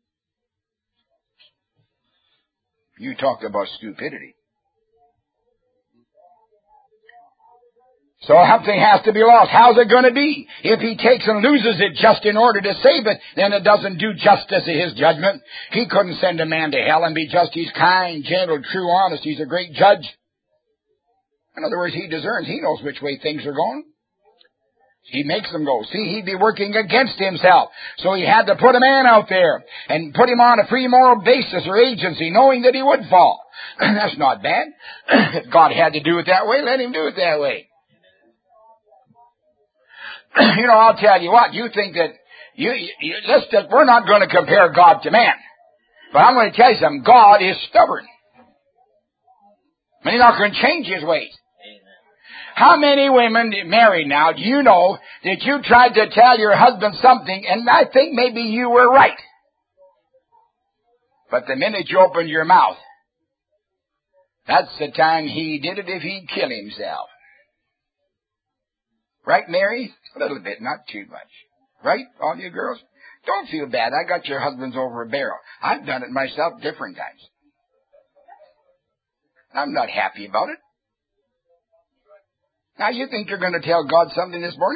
You talked about stupidity. So something has to be lost. How's it going to be? If he takes and loses it just in order to save it, then it doesn't do justice to his judgment. He couldn't send a man to hell and be just. He's kind, gentle, true, honest. He's a great judge. In other words, he discerns. He knows which way things are going. He makes them go. See, he'd be working against himself. So he had to put a man out there and put him on a free moral basis or agency, knowing that he would fall. That's not bad. If God had to do it that way, let him do it that way. You know, I'll tell you what, you think that, you, you just that we're not going to compare God to man. But I'm going to tell you something, God is stubborn. And he's not going to change his ways. How many women married now do you know that you tried to tell your husband something and I think maybe you were right? But the minute you opened your mouth, that's the time he did it if he'd kill himself. Right, Mary? A little bit, not too much. Right, all you girls? Don't feel bad. I got your husbands over a barrel. I've done it myself different times. I'm not happy about it. Now, you think you're going to tell God something this morning?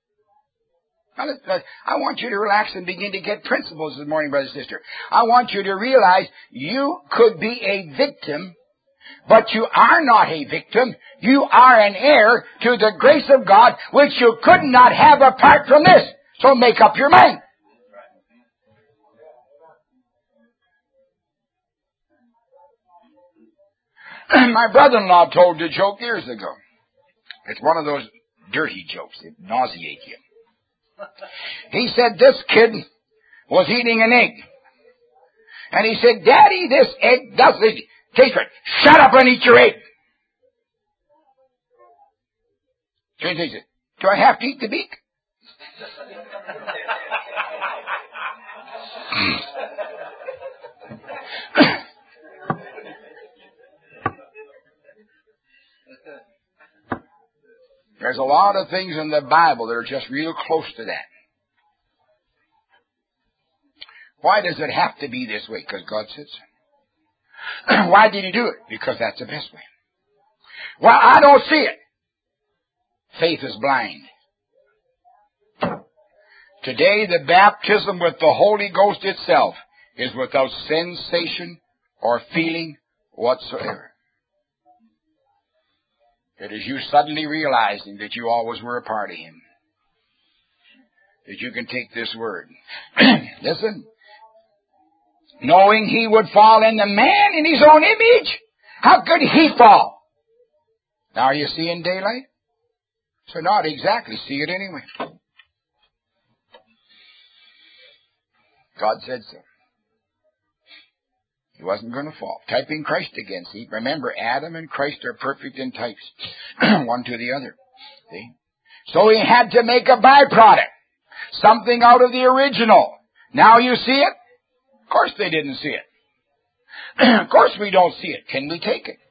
I want you to relax and begin to get principles this morning, brother and sister. I want you to realize you could be a victim, but you are not a victim. You are an heir to the grace of God, which you could not have apart from this. So make up your mind. My brother-in-law told a joke years ago. It's one of those dirty jokes that nauseate you. He said this kid was eating an egg. And he said, Daddy, this egg doesn't taste right. Shut up and eat your egg. So he said, do I have to eat the beak? There's a lot of things in the Bible that are just real close to that. Why does it have to be this way? Because God said so. Why did he do it? Because that's the best way. Well, I don't see it. Faith is blind. Today, the baptism with the Holy Ghost itself is without sensation or feeling whatsoever. It is you suddenly realizing that you always were a part of him. That you can take this word. Listen. Knowing he would fall in the man in his own image. How could he fall? Now are you seeing daylight? So not exactly see it anyway. God said so. He wasn't going to fall. Typing Christ again. See, remember, Adam and Christ are perfect in types. One to the other. See? So he had to make a byproduct. Something out of the original. Now you see it? Of course they didn't see it. Of course we don't see it. Can we take it?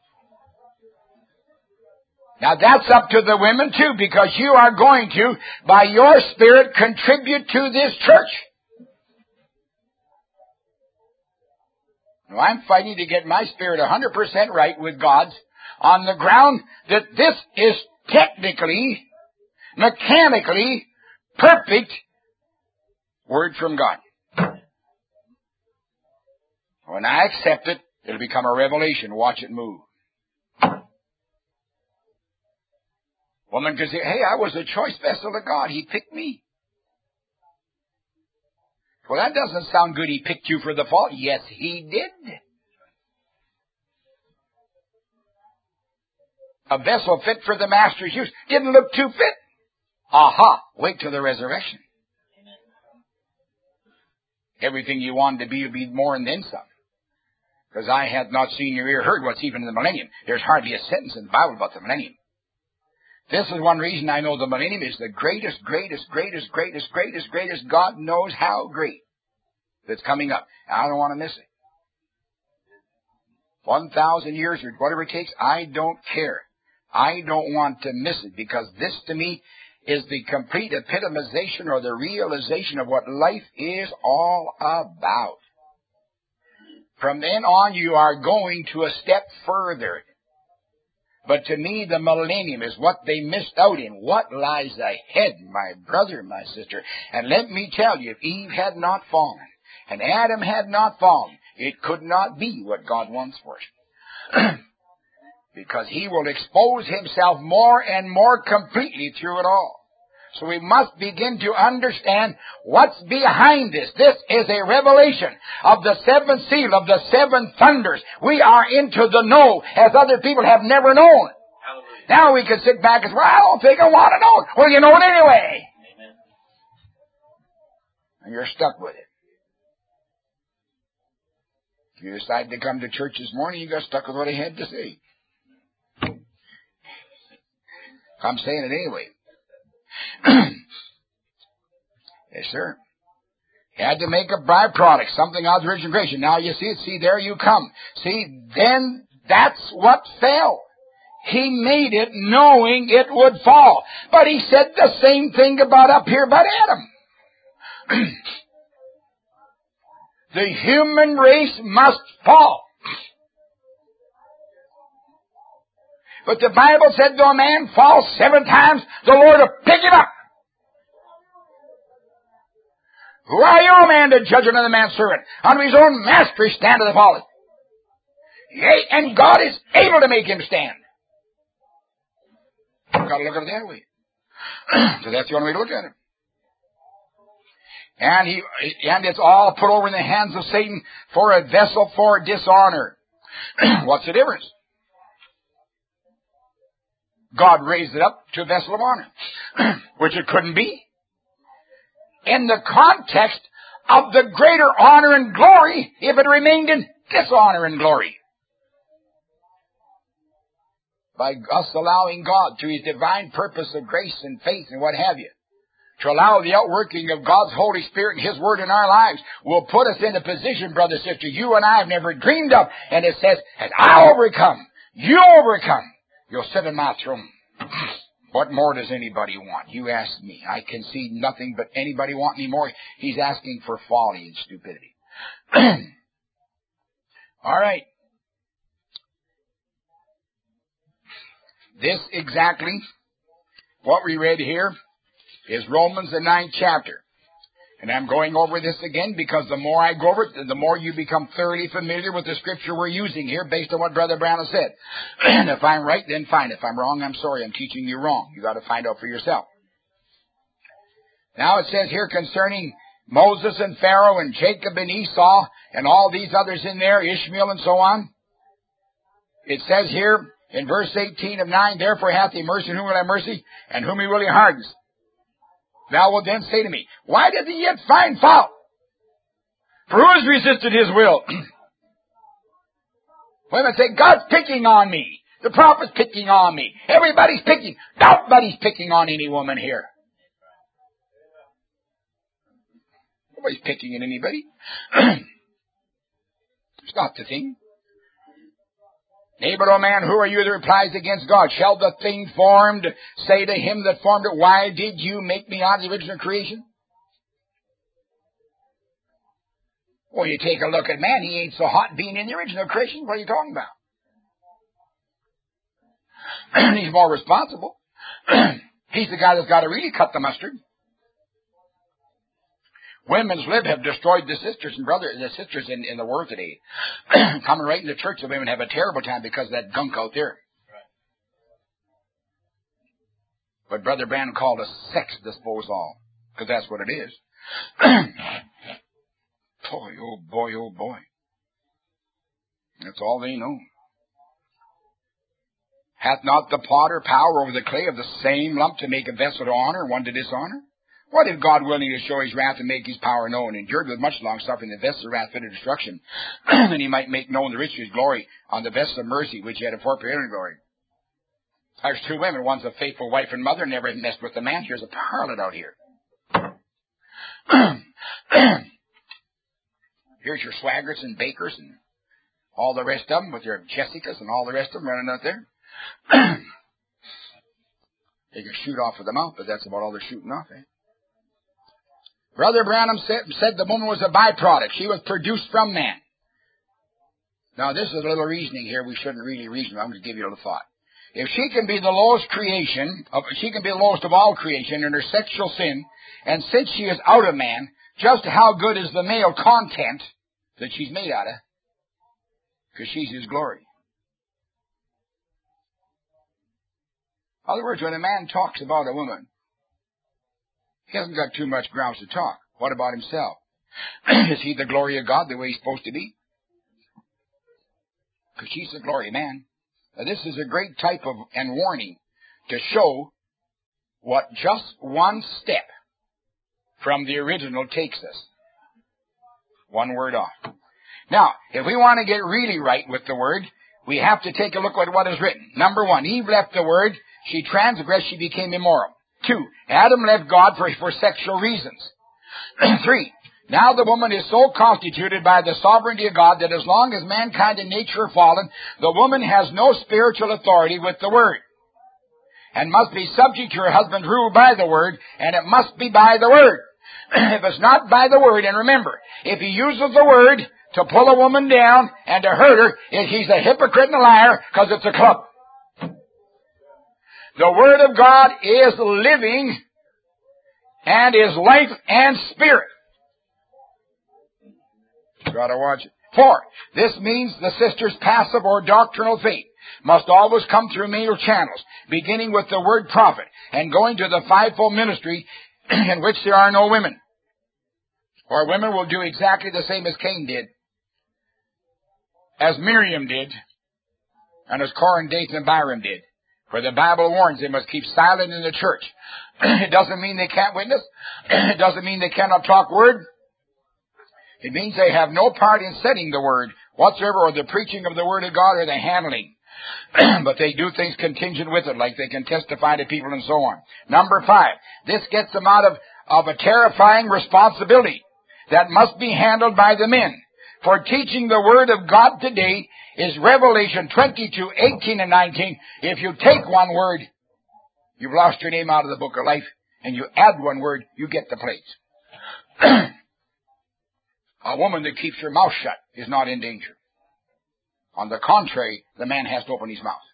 Now that's up to the women too, because you are going to, by your spirit, contribute to this church. Now, I'm fighting to get my spirit one hundred percent right with God's on the ground that this is technically, mechanically, perfect word from God. When I accept it, it'll become a revelation. Watch it move. Woman can say, hey, I was a choice vessel of God. He picked me. Well, that doesn't sound good. He picked you for the fault. Yes, he did. A vessel fit for the master's use. Didn't look too fit. Aha. Wait till the resurrection. Everything you wanted to be will be more and then some. Because I have not seen your ear heard what's even in the millennium. There's hardly a sentence in the Bible about the millennium. This is one reason I know the millennium is the greatest, greatest, greatest, greatest, greatest, greatest, God knows how great that's coming up. I don't want to miss it. One thousand years or whatever it takes, I don't care. I don't want to miss it, because this to me is the complete epitomization or the realization of what life is all about. From then on, you are going to a step further. But to me, the millennium is what they missed out in. What lies ahead, my brother, my sister? And let me tell you, if Eve had not fallen, and Adam had not fallen, it could not be what God wants for us. Because He will expose Himself more and more completely through it all. So we must begin to understand what's behind this. This is a revelation of the seventh seal, of the seven thunders. We are into the know, as other people have never known. Hallelujah. Now we can sit back and say, well, I don't think I want to know it. Well, you know it anyway. Amen. And you're stuck with it. If you decide to come to church this morning, you got stuck with what I had to say. I'm saying it anyway. Yes, sir. He had to make a byproduct, something out of the original creation. Now you see it. See, there you come. See, then that's what fell. He made it knowing it would fall. But He said the same thing about up here about Adam. The human race must fall. But the Bible said, though a man falls seven times, the Lord will pick him up. Who are you, O man, to judge another man's servant? Unto his own master he standeth and falleth. Yea, and God is able to make him stand. You've got to look at it that way. So that's the only way to look at it. And he, and it's all put over in the hands of Satan for a vessel for dishonor. What's the difference? God raised it up to a vessel of honor, which it couldn't be. In the context of the greater honor and glory, if it remained in dishonor and glory. By us allowing God, through His divine purpose of grace and faith and what have you, to allow the outworking of God's Holy Spirit and His Word in our lives, will put us in a position, brother, sister, you and I have never dreamed of. And it says, as I overcome, you overcome. You'll sit in my throne. What more does anybody want? You ask me. I can see nothing but anybody want any more. He's asking for folly and stupidity. All right. This exactly, what we read here, is Romans the ninth chapter. And I'm going over this again because the more I go over it, the more you become thoroughly familiar with the scripture we're using here based on what Brother Brown said. And if I'm right, then fine. If I'm wrong, I'm sorry. I'm teaching you wrong. You got to find out for yourself. Now it says here concerning Moses and Pharaoh and Jacob and Esau and all these others in there, Ishmael and so on. It says here in verse eighteen of nine, therefore hath He mercy, and whom will have mercy, and whom He will He hardens. Thou wilt then say to me, why did He yet find fault? For who has resisted His will? Women say, God's picking on me. The prophet's picking on me. Everybody's picking. Nobody's picking on any woman here. Nobody's picking at anybody. It's not the thing. Nay, but, O man, who are you that replies against God? Shall the thing formed say to him that formed it, why did you make me out of the original creation? Well, you take a look at man, he ain't so hot being in the original creation. What are you talking about? He's more responsible. He's the guy that's got to really cut the mustard. Women's lib have destroyed the sisters and brothers, the sisters in, in the world today. Coming right in the church, the women have a terrible time because of that gunk out there. Right. But Brother Branham called a sex disposal, because that's what it is. Boy, oh boy, oh boy. That's all they know. Hath not the potter power over the clay of the same lump to make a vessel to honor and one to dishonor? What if God, willing to show His wrath and make His power known, endured with much long suffering the vessel of wrath fit of destruction, that He might make known the riches of His glory on the vessel of mercy which He had aforeprepared in glory? There's two women. One's a faithful wife and mother, never messed with a man. Here's a harlot out here. Here's your Swaggarts and Bakers and all the rest of them with their Jessicas and all the rest of them running out there. They can shoot off with the mouth, but that's about all they're shooting off, eh? Brother Branham said, said the woman was a byproduct. She was produced from man. Now, this is a little reasoning here. We shouldn't really reason. I'm going to give you a little thought. If she can be the lowest creation, of, she can be the lowest of all creation in her sexual sin, and since she is out of man, just how good is the male content that she's made out of? Because she's his glory. In other words, when a man talks about a woman, he hasn't got too much grounds to talk. What about himself? Is he the glory of God the way he's supposed to be? Because she's the glory of man. Now, this is a great type of and warning to show what just one step from the original takes us. One word off. Now, if we want to get really right with the word, we have to take a look at what is written. Number one, Eve left the word. She transgressed. She became immoral. Two, Adam left God for, for sexual reasons. Three, now the woman is so constituted by the sovereignty of God that as long as mankind and nature are fallen, the woman has no spiritual authority with the word, and must be subject to her husband's rule by the word, and it must be by the word. If it's not by the word, and remember, if he uses the word to pull a woman down and to hurt her, he's a hypocrite and a liar, because it's a club. The Word of God is living and is life and spirit. Gotta watch it. Four, this means the sister's passive or doctrinal faith must always come through male channels, beginning with the word prophet and going to the fivefold ministry in which there are no women. Or women will do exactly the same as Cain did, as Miriam did, and as Korah, Dathan, and Abiram did. For the Bible warns they must keep silent in the church. It doesn't mean they can't witness. It doesn't mean they cannot talk word. It means they have no part in setting the word whatsoever, or the preaching of the word of God, or the handling. But they do things contingent with it, like they can testify to people and so on. Number five, this gets them out of, of a terrifying responsibility that must be handled by the men. For teaching the word of God today is Revelation twenty-two, eighteen and nineteen. If you take one word, you've lost your name out of the book of life, and you add one word, you get the place. A woman that keeps her mouth shut is not in danger. On the contrary, the man has to open his mouth.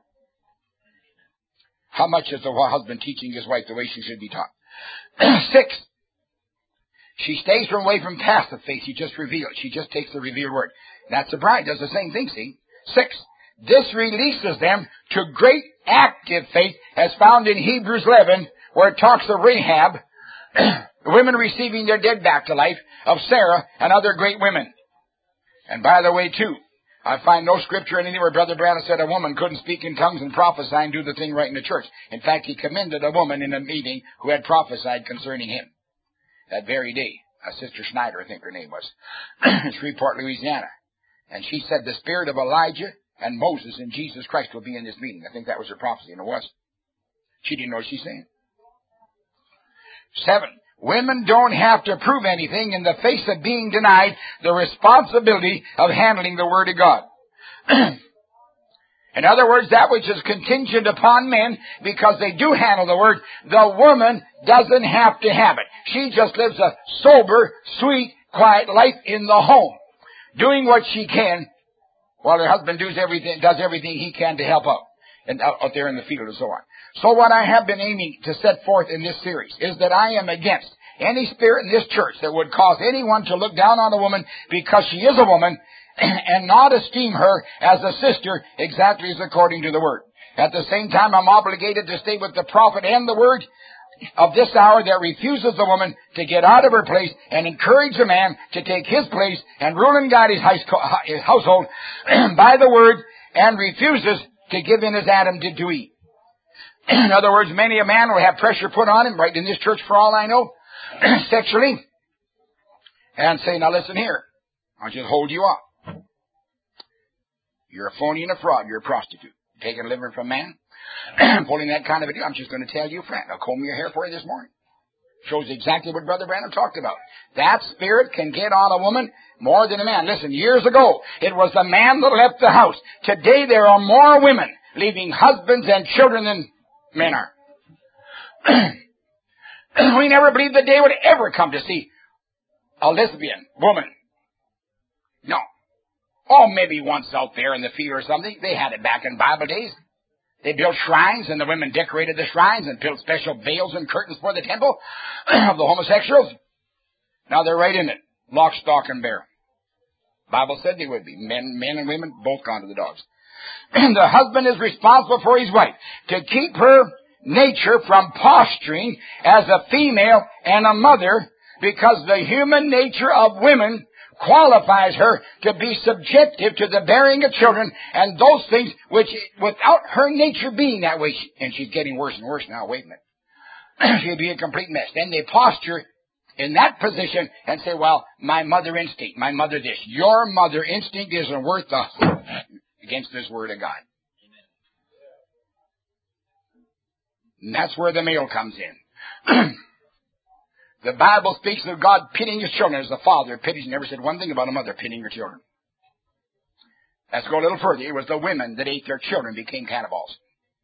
How much is the husband teaching his wife the way she should be taught? Six, she stays from away from passive faith. She just reveals. She just takes the revealed word. That's the bride. Does the same thing, see? Six, this releases them to great active faith, as found in Hebrews eleven, where it talks of Rahab, the women receiving their dead back to life, of Sarah and other great women. And by the way, too, I find no scripture anywhere where Brother Branham said a woman couldn't speak in tongues and prophesy and do the thing right in the church. In fact, he commended a woman in a meeting who had prophesied concerning him that very day. Uh, Sister Schneider, I think her name was, in Shreveport, Louisiana. And she said the spirit of Elijah and Moses and Jesus Christ will be in this meeting. I think that was her prophecy, and it was. She didn't know what she's saying. Seven, women don't have to prove anything in the face of being denied the responsibility of handling the Word of God. In other words, that which is contingent upon men, because they do handle the Word, the woman doesn't have to have it. She just lives a sober, sweet, quiet life in the home, doing what she can, while her husband does everything, does everything he can to help out, and out, out there in the field and so on. So what I have been aiming to set forth in this series is that I am against any spirit in this church that would cause anyone to look down on a woman because she is a woman and not esteem her as a sister exactly as according to the Word. At the same time, I'm obligated to stay with the prophet and the Word of this hour that refuses the woman to get out of her place and encourage a man to take his place and rule and guide his household by the Word, and refuses to give in as Adam did to Eve. In other words, many a man will have pressure put on him, right in this church for all I know, sexually, and say, now listen here, I'll just hold you up. You're a phony and a fraud. You're a prostitute. taking a living from man, pulling that kind of a deal. I'm just going to tell you, friend, I'll comb your hair for you this morning. Shows exactly what Brother Branham talked about. That spirit can get on a woman more than a man. Listen, years ago, it was the man that left the house. Today, there are more women leaving husbands and children than men are. We never believed the day would ever come to see a lesbian woman. No. Oh, maybe once out there in the field or something. They had it back in Bible days. They built shrines, and the women decorated the shrines and built special veils and curtains for the temple of the homosexuals. Now they're right in it. Lock, stock, and barrel. Bible said they would be. Men, men and women, both gone to the dogs. The husband is responsible for his wife to keep her nature from posturing as a female and a mother, because the human nature of women qualifies her to be subjective to the bearing of children and those things which, without her nature being that way, and she's getting worse and worse now, wait a minute, she'd be a complete mess. Then they posture in that position and say, well, my mother instinct, my mother this. Your mother instinct isn't worth the against this word of God. And that's where the male comes in. The Bible speaks of God pitying his children as the father pities. Never said one thing about a mother pitying her children. Let's go a little further. It was the women that ate their children became cannibals.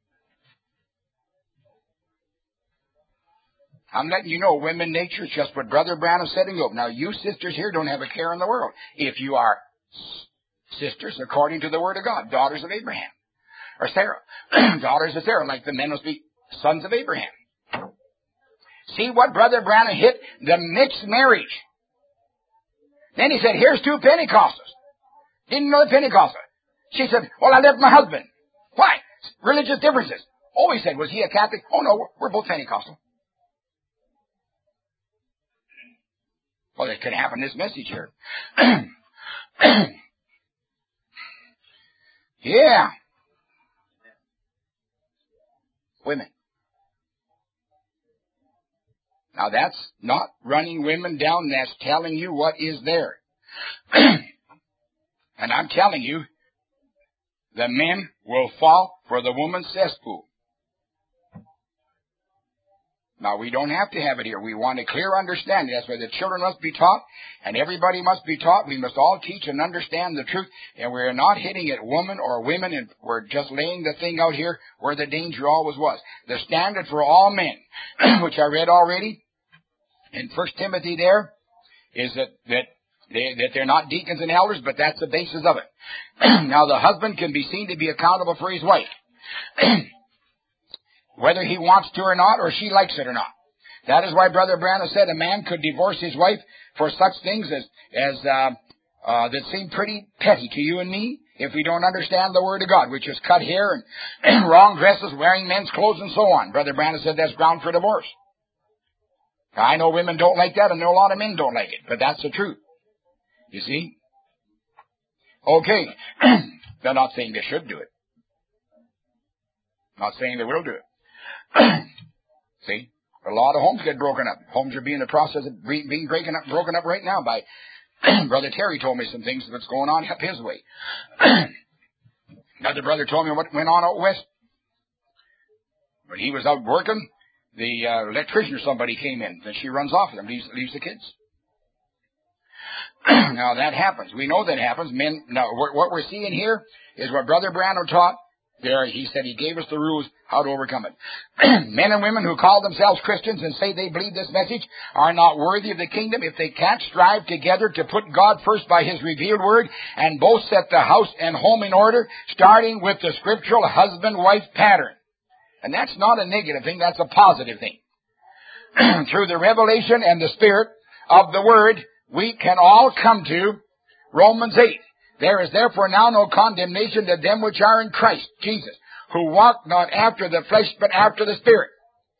I'm letting you know, women nature is just what Brother Brown is setting up. Now, you sisters here don't have a care in the world. If you are sisters according to the Word of God, daughters of Abraham, or Sarah, daughters of Sarah, like the men must be sons of Abraham. See what Brother Branham hit? The mixed marriage. Then he said, here's two Pentecostals. Didn't know the Pentecostal. She said, well, I left my husband. Why? Religious differences. Oh, he said, was he a Catholic? Oh, no, we're both Pentecostal. Well, it could happen in this message here. Yeah. Women. Now, that's not running women down. That's telling you what is there. And I'm telling you, the men will fall for the woman's cesspool. Now, we don't have to have it here. We want a clear understanding. That's why the children must be taught, and everybody must be taught. We must all teach and understand the truth. And we're not hitting at woman or women, and we're just laying the thing out here where the danger always was. The standard for all men, which I read already, in First Timothy there, is that, that, they, that they're not deacons and elders, but that's the basis of it. Now, the husband can be seen to be accountable for his wife, whether he wants to or not, or she likes it or not. That is why Brother Branham said a man could divorce his wife for such things as, as uh, uh, that seem pretty petty to you and me, if we don't understand the Word of God, which is cut hair and wrong dresses, wearing men's clothes, and so on. Brother Branham said that's ground for divorce. I know women don't like that, and I know a lot of men don't like it, but that's the truth. You see? Okay. They're not saying they should do it. Not saying they will do it. See? A lot of homes get broken up. Homes are being in the process of being breaking up, broken up right now by Brother Terry told me some things that's going on up his way. Another brother told me what went on out west. When he was out working, the uh, electrician or somebody came in, and she runs off with them, leaves, leaves the kids. Now, that happens. We know that happens. Men. Now, what we're seeing here is what Brother Branham taught. There, he said he gave us the rules how to overcome it. Men and women who call themselves Christians and say they believe this message are not worthy of the kingdom if they can't strive together to put God first by His revealed word and both set the house and home in order, starting with the scriptural husband-wife pattern. And that's not a negative thing, that's a positive thing. Through the revelation and the spirit of the word, we can all come to Romans eight. There is therefore now no condemnation to them which are in Christ Jesus, who walk not after the flesh, but after the Spirit.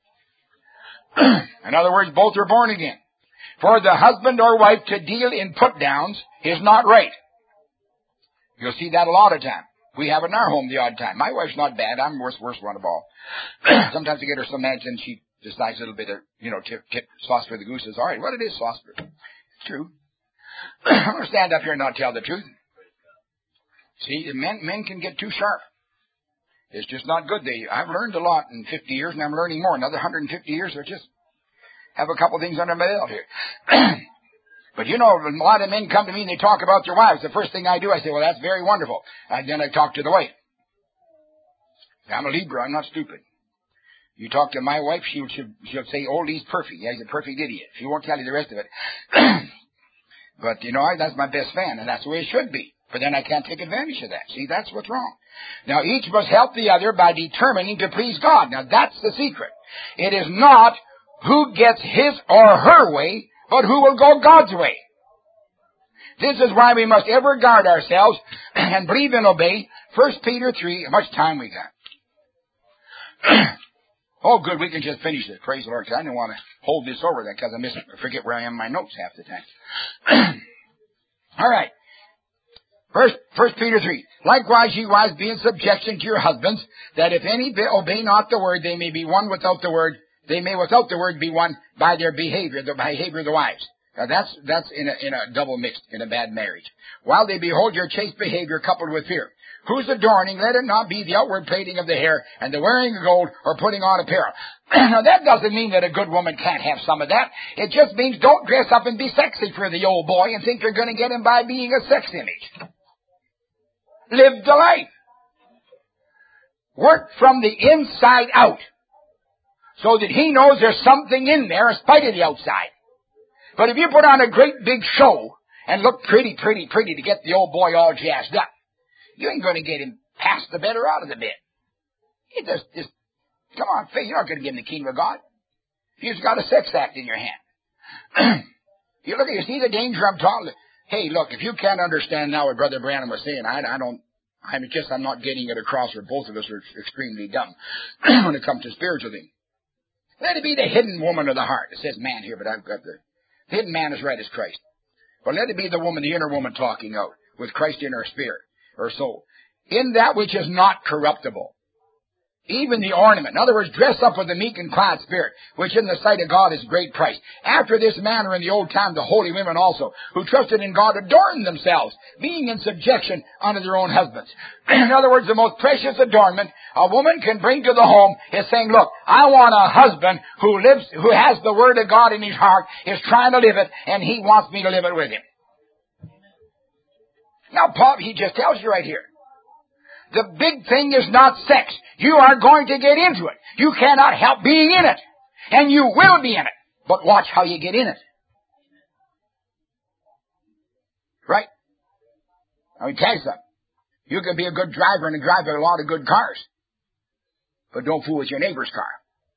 In other words, both are born again. For the husband or wife to deal in put-downs is not right. You'll see that a lot of time. We have it in our home the odd time. My wife's not bad. I'm the worst, worst one of all. Sometimes I get her so mad, and she decides a little bit of, you know, tip, tip, sauce for the goose is all right. What it is, sauce for it's true. I'm going to stand up here and not tell the truth. See, men, men can get too sharp. It's just not good. They, I've learned a lot in fifty years, and I'm learning more. Another one hundred fifty years, I just have a couple things under my belt here. But you know, when a lot of men come to me and they talk about their wives, the first thing I do, I say, well, that's very wonderful. And then I talk to the wife. I'm a Libra. I'm not stupid. You talk to my wife, she'll, she'll, she'll say, oh, he's perfect. Yeah, he's a perfect idiot. She won't tell you the rest of it. But, you know, I, that's my best fan, and that's the way it should be. But then I can't take advantage of that. See, that's what's wrong. Now, each must help the other by determining to please God. Now, that's the secret. It is not who gets his or her way, but who will go God's way. This is why we must ever guard ourselves and believe and obey. First Peter three, how much time we got? Oh, good, we can just finish this. Praise the Lord, because I don't want to hold this over that because I miss, I forget where I am in my notes half the time. All right. First, First Peter three. Likewise, ye wives, be in subjection to your husbands, that if any be, obey not the word, they may be won without the word. They may without the word be won by their behavior, the behavior of the wives. Now that's, that's in a, in a double mixed, in a bad marriage. While they behold your chaste behavior coupled with fear. Whose adorning, let it not be the outward plaiting of the hair, and the wearing of gold, or putting on apparel. Now that doesn't mean that a good woman can't have some of that. It just means don't dress up and be sexy for the old boy and think you're going to get him by being a sex image. Live the life. Work from the inside out, so that he knows there's something in there in spite of the outside. But if you put on a great big show and look pretty, pretty, pretty to get the old boy all jazzed up, you ain't going to get him past the bed or out of the bed. You just, just, come on, faith, you're not going to give him the kingdom of God. You've got a sex act in your hand. You look at, you see the danger I'm talking. Hey, look, if you can't understand now what Brother Branham was saying, I, I don't, I'm just, I'm not getting it across, or both of us are extremely dumb when it comes to spiritual things. Let it be the hidden woman of the heart. It says man here, but I've got the, the hidden man as right as Christ. But let it be the woman, the inner woman talking out, with Christ in her spirit, or soul. In that which is not corruptible. Even the ornament. In other words, dress up with the meek and quiet spirit, which in the sight of God is great price. After this manner in the old time, the holy women also, who trusted in God, adorned themselves, being in subjection unto their own husbands. In other words, the most precious adornment a woman can bring to the home is saying, look, I want a husband who lives, who has the word of God in his heart, is trying to live it, and he wants me to live it with him. Now, Paul, he just tells you right here. The big thing is not sex. You are going to get into it. You cannot help being in it. And you will be in it. But watch how you get in it. Right? Let me tell you something. You can be a good driver and drive a lot of good cars. But don't fool with your neighbor's car.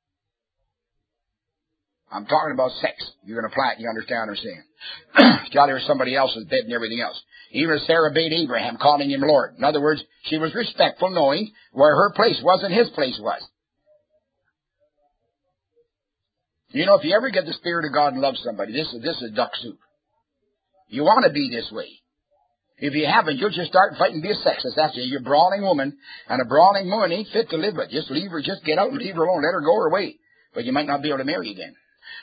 I'm talking about sex. You're going to apply it, you understand what I'm saying. Got her somebody else's bed and everything else. Even Sarah obeyed Abraham, calling him Lord. In other words, she was respectful, knowing where her place was and his place was. You know, if you ever get the Spirit of God and love somebody, this is, this is duck soup. You want to be this way. If you haven't, you'll just start fighting and be a sexist. That's it. You're a brawling woman, and a brawling woman ain't fit to live with. Just leave her, just get out and leave her alone. Let her go her way. But you might not be able to marry again.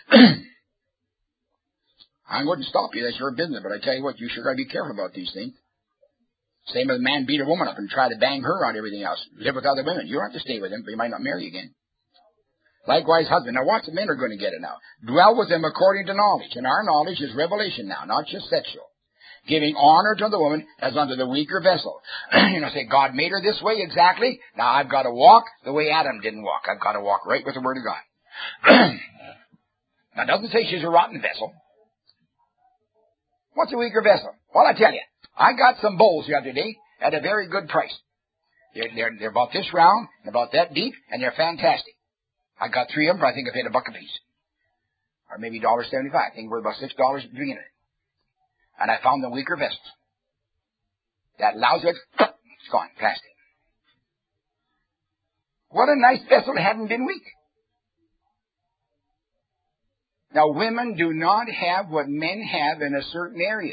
I wouldn't stop you. That's your business. But I tell you what, you sure got to be careful about these things. Same as a man beat a woman up and try to bang her on everything else. Live with other women. You don't have to stay with him, but you might not marry again. Likewise, husband. Now, watch, the men are going to get it now. Dwell with them according to knowledge. And our knowledge is revelation now, not just sexual. Giving honor to the woman as unto the weaker vessel. You know, say, God made her this way exactly. Now I've got to walk the way Adam didn't walk. I've got to walk right with the Word of God. Now, it doesn't say she's a rotten vessel. What's a weaker vessel? Well, I tell you, I got some bowls the other day at a very good price. They're, they're, they're about this round, and about that deep, and they're fantastic. I got three of them, but I think I paid a buck a piece. Or maybe one dollar seventy-five. I think we're about six dollars at the beginning. And I found the weaker vessels. That lousy, it's gone, plastic. What a nice vessel that hadn't been weak. Now, women do not have what men have in a certain area.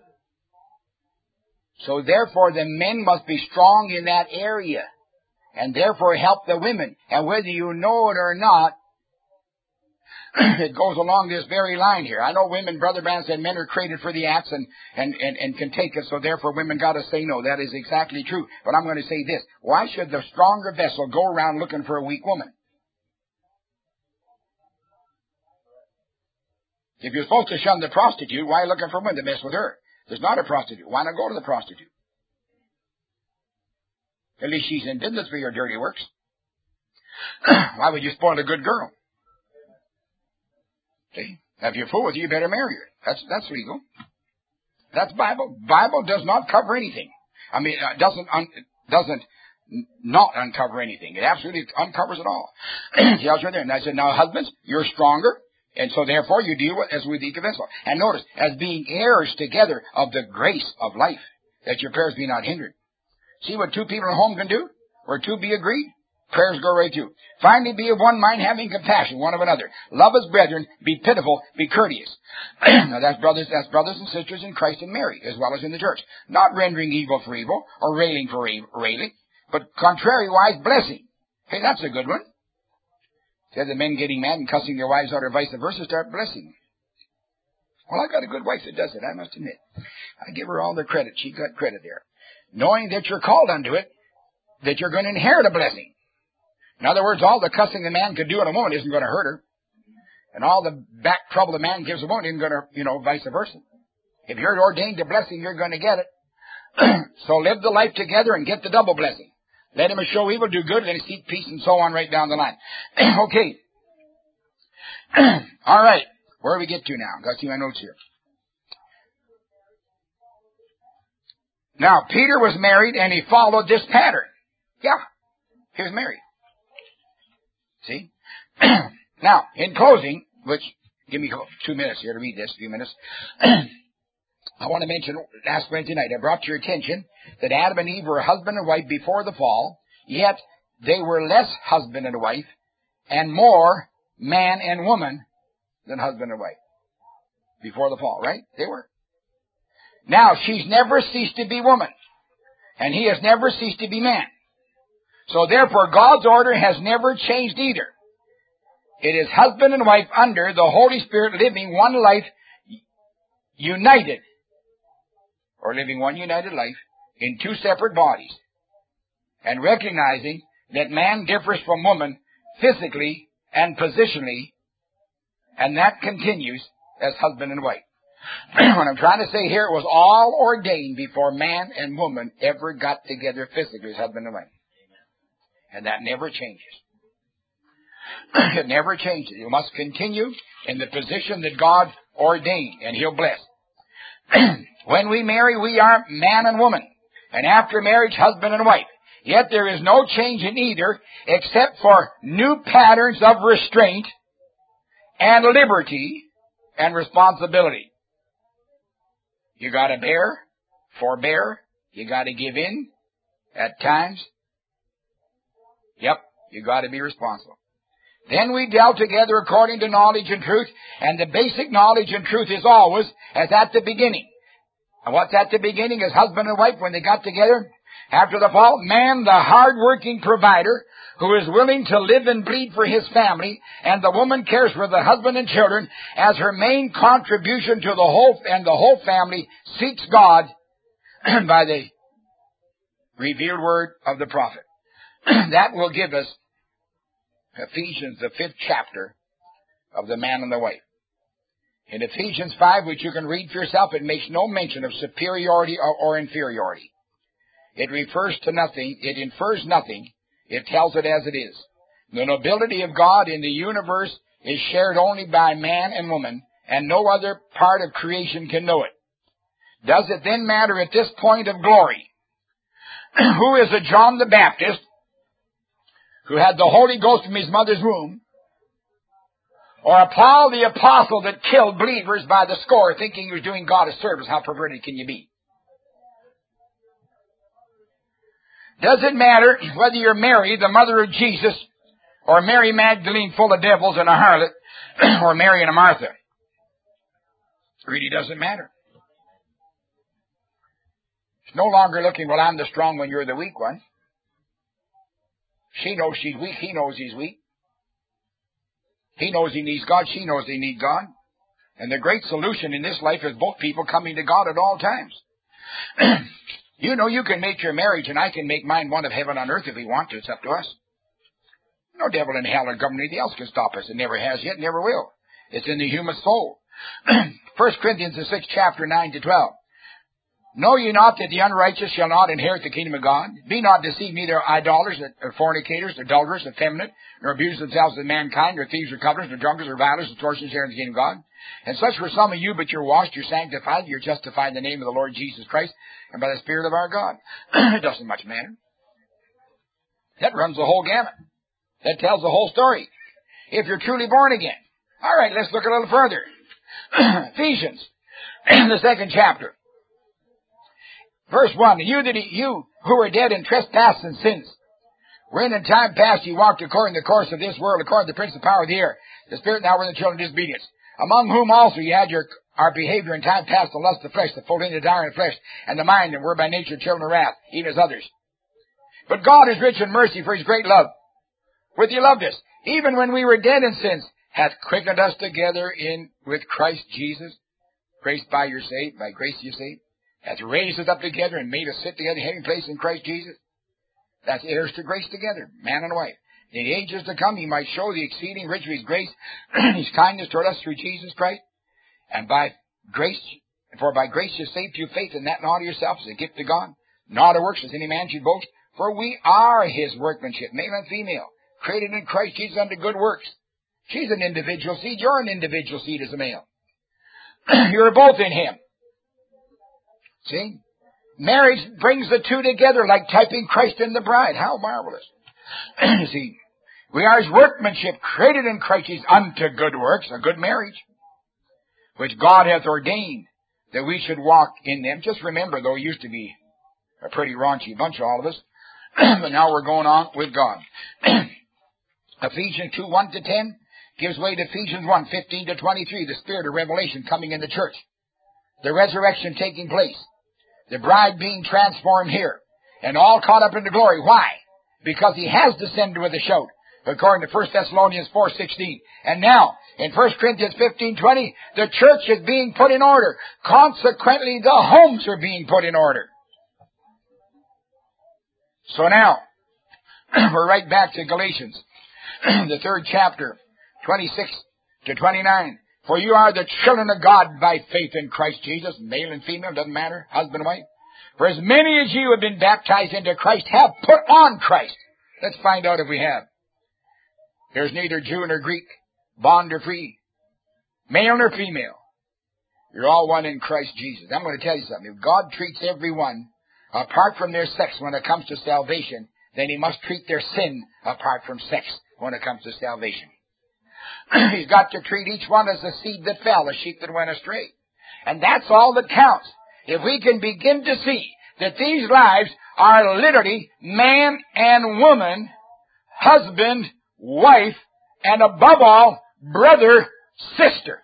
So, therefore, the men must be strong in that area. And, therefore, help the women. And whether you know it or not, It goes along this very line here. I know women, Brother Branham said men are created for the axe and, and, and, and can take it, so therefore women got to say no. That is exactly true. But I'm going to say this. Why should the stronger vessel go around looking for a weak woman? If you're supposed to shun the prostitute, why are you looking for a woman to mess with her? There's not a prostitute. Why not go to the prostitute? At least she's in business for your dirty works. Why would you spoil a good girl? See? If you're fool with you, you better marry her. That's that's legal. That's Bible. Bible does not cover anything. I mean, it doesn't un, doesn't not uncover anything. It absolutely uncovers it all. He tells you there. And I said, now husbands, you're stronger, and so therefore you deal with as with each vessel. And notice, as being heirs together of the grace of life, that your prayers be not hindered. See what two people at home can do? Where two be agreed? Prayers go right through. Finally, be of one mind, having compassion one of another. Love as brethren, be pitiful, be courteous. Now that's brothers, that's brothers and sisters in Christ and Mary, as well as in the church. Not rendering evil for evil, or railing for railing, but contrariwise blessing. Hey, that's a good one. Said the men getting mad and cussing their wives out, or vice versa, start blessing. Well, I got a good wife that does it, I must admit. I give her all the credit. She got credit there. Knowing that you're called unto it, that you're going to inherit a blessing. In other words, all the cussing the man could do on a woman isn't going to hurt her. And all the back trouble the man gives a woman isn't going to, you know, vice versa. If you're ordained to blessing, you're going to get it. So live the life together and get the double blessing. Let him show evil, do good, then seek peace, and so on right down the line. Okay. All right. Where do we get to now? Got to see my notes here. Now, Peter was married, and he followed this pattern. Yeah. He was married. See? Now, in closing, which, give me two minutes here to read this, a few minutes. I want to mention, last Wednesday night, I brought to your attention that Adam and Eve were husband and wife before the fall, yet they were less husband and wife, and more man and woman than husband and wife. Before the fall, right? They were. Now, she's never ceased to be woman, and he has never ceased to be man. So therefore, God's order has never changed either. It is husband and wife under the Holy Spirit living one life united, or living one united life in two separate bodies, and recognizing that man differs from woman physically and positionally, and that continues as husband and wife. What I'm trying to say here, it was all ordained before man and woman ever got together physically as husband and wife. And that never changes. It never changes. You must continue in the position that God ordained, and He'll bless. When we marry, we are man and woman, and after marriage, husband and wife. Yet there is no change in either, except for new patterns of restraint and liberty and responsibility. You got to bear, forbear. You got to give in at times. Yep, you got to be responsible. Then we dealt together according to knowledge and truth, and the basic knowledge and truth is always as at the beginning. And what's at the beginning is husband and wife when they got together. After the fall, man, the hard-working provider, who is willing to live and bleed for his family, and the woman cares for the husband and children as her main contribution to the whole, and the whole family seeks God by the revealed word of the prophet. That will give us Ephesians, the fifth chapter of the man and the wife. In Ephesians five, which you can read for yourself, it makes no mention of superiority or, or inferiority. It refers to nothing. It infers nothing. It tells it as it is. The nobility of God in the universe is shared only by man and woman, and no other part of creation can know it. Does it then matter at this point of glory who is a John the Baptist, who had the Holy Ghost from his mother's womb, or a Paul the Apostle that killed believers by the score thinking he was doing God a service? How perverted can you be? Does it matter whether you're Mary, the mother of Jesus, or Mary Magdalene full of devils and a harlot, or Mary and a Martha? It really doesn't matter. It's no longer looking, well, I'm the strong one, you're the weak one. She knows she's weak, he knows he's weak. He knows he needs God. She knows they need God. And the great solution in this life is both people coming to God at all times. You know, you can make your marriage, and I can make mine one of heaven on earth if we want to. It's up to us. No devil in hell or government anything else can stop us. It never has yet, never will. It's in the human soul. First Corinthians, the sixth chapter, nine to twelve. Know ye not that the unrighteous shall not inherit the kingdom of God? Be not deceived, neither idolaters, or fornicators, adulterers, effeminate, nor abuse themselves of mankind, nor thieves, or covetous, nor drunkards, or revilers, or extortioners share in the kingdom of God. And such were some of you, but you're washed, you're sanctified, you're justified in the name of the Lord Jesus Christ, and by the Spirit of our God. It doesn't much matter. That runs the whole gamut. That tells the whole story. If you're truly born again. All right, let's look a little further. Ephesians, the second chapter. Verse one, you that you who are dead in trespasses and sins, wherein in time past ye walked according to the course of this world, according to the prince of the power of the air, the spirit now were the children of disobedience, among whom also ye had your our behavior in time past, the lust of the flesh, the full into desire of the flesh, and the mind, and were by nature children of wrath, even as others. But God is rich in mercy for his great love, with he loved us, even when we were dead in sins, hath quickened us together in with Christ Jesus. Grace by your saved, by grace you saved. Hath raised us up together and made us sit together, having place in Christ Jesus. That's heirs to grace together, man and wife. In the ages to come, he might show the exceeding riches of his grace, his kindness toward us through Jesus Christ. And by grace, for by grace you saved through faith, and that not of yourselves, is a gift of God, not of works, as any man should boast. For we are his workmanship, male and female, created in Christ Jesus unto good works. She's an individual seed. You're an individual seed as a male. You're both in him. See? Marriage brings the two together like typing Christ in the bride. How marvelous. See, we are his workmanship, created in Christ Jesus unto good works, a good marriage, which God hath ordained that we should walk in them. Just remember, though, we used to be a pretty raunchy bunch, all of us, but now we're going on with God. Ephesians two, one to ten gives way to Ephesians one, fifteen to twenty-three, the spirit of revelation coming in the church, the resurrection taking place, the bride being transformed here, and all caught up into glory. Why? Because he has descended with a shout, according to First Thessalonians four, sixteen. And now, in First Corinthians fifteen, twenty, the church is being put in order. Consequently, the homes are being put in order. So now, we're right back to Galatians, the third chapter, twenty-six to twenty-nine. For you are the children of God by faith in Christ Jesus, male and female, doesn't matter, husband and wife. For as many as you have been baptized into Christ have put on Christ. Let's find out if we have. There's neither Jew nor Greek, bond or free, male nor female. You're all one in Christ Jesus. I'm going to tell you something. If God treats everyone apart from their sex when it comes to salvation, then he must treat their sin apart from sex when it comes to salvation. He's got to treat each one as a seed that fell, a sheep that went astray. And that's all that counts. If we can begin to see that these lives are literally man and woman, husband, wife, and above all, brother, sister.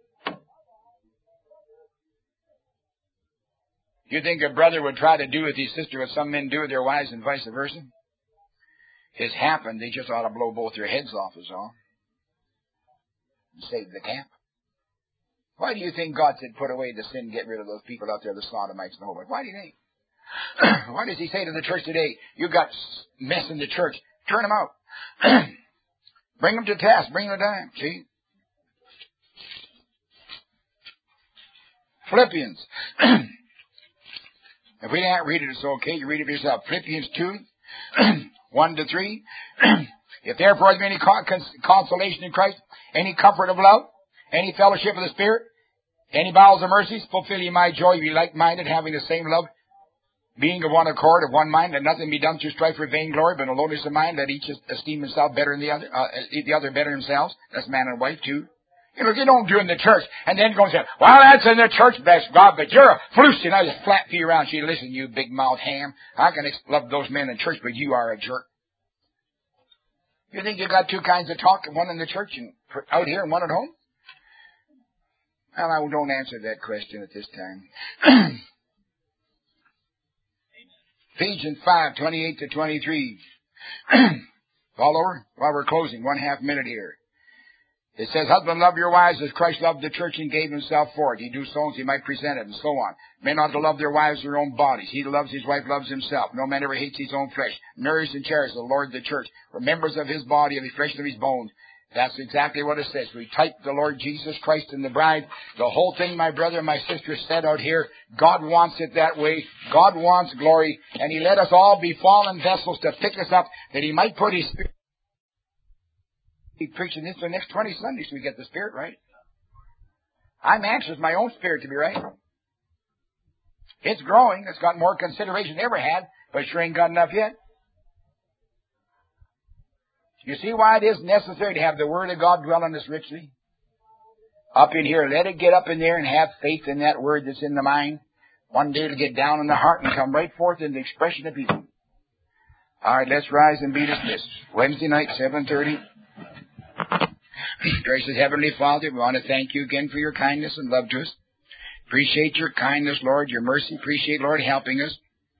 You think a brother would try to do with his sister what some men do with their wives and vice versa? It's happened. They just ought to blow both their heads off is all. And save the camp. Why do you think God said put away the sin, get rid of those people out there, the sodomites and the whole world? Why do you think? Why does he say to the church today, you got mess in the church, turn them out. Bring them to task, bring them down. See? Philippians. If we can't read it, it's okay. You read it for yourself. Philippians two, one to three. If therefore there be any consolation in Christ, any comfort of love, any fellowship of the Spirit, any bowels of mercies, fulfill ye my joy, be like-minded, having the same love, being of one accord, of one mind, let nothing be done through strife or vainglory, but in lowliness of mind, let each esteem himself better than the other, uh, the other better than themselves. That's man and wife too. You know, you don't do it in the church, and then go and say, well, that's in the church, bless God, but you're a floozy, and I just flat for you around. She listen, you big mouth ham. I can love those men in church, but you are a jerk. You think you got two kinds of talk, one in the church and out here and one at home? Well, I don't answer that question at this time. Ephesians five, twenty-eight to twenty-three. All over? While we're closing, one half minute here. It says, husband, love your wives as Christ loved the church and gave himself for it. He do so as he might present it, and so on. Men ought to love their wives their own bodies. He who loves his wife loves himself. No man ever hates his own flesh. Nourishes and cherishes the Lord the church. We're members of his body, of the flesh of his bones. That's exactly what it says. We type the Lord Jesus Christ and the bride. The whole thing, my brother and my sister said out here, God wants it that way. God wants glory. And he let us all be fallen vessels to pick us up, that he might put his Spirit. He's preaching this for the next twenty Sundays so we get the Spirit right. I'm anxious my own spirit to be right. It's growing. It's got more consideration than it ever had, but sure ain't got enough yet. You see why it is necessary to have the Word of God dwell in us richly? Up in here, let it get up in there and have faith in that Word that's in the mind. One day it'll get down in the heart and come right forth in the expression of people. All right, let's rise and be dismissed. Wednesday night, seven thirty. Gracious Heavenly Father, we want to thank you again for your kindness and love to us. Appreciate your kindness, Lord, your mercy. Appreciate, Lord, helping us.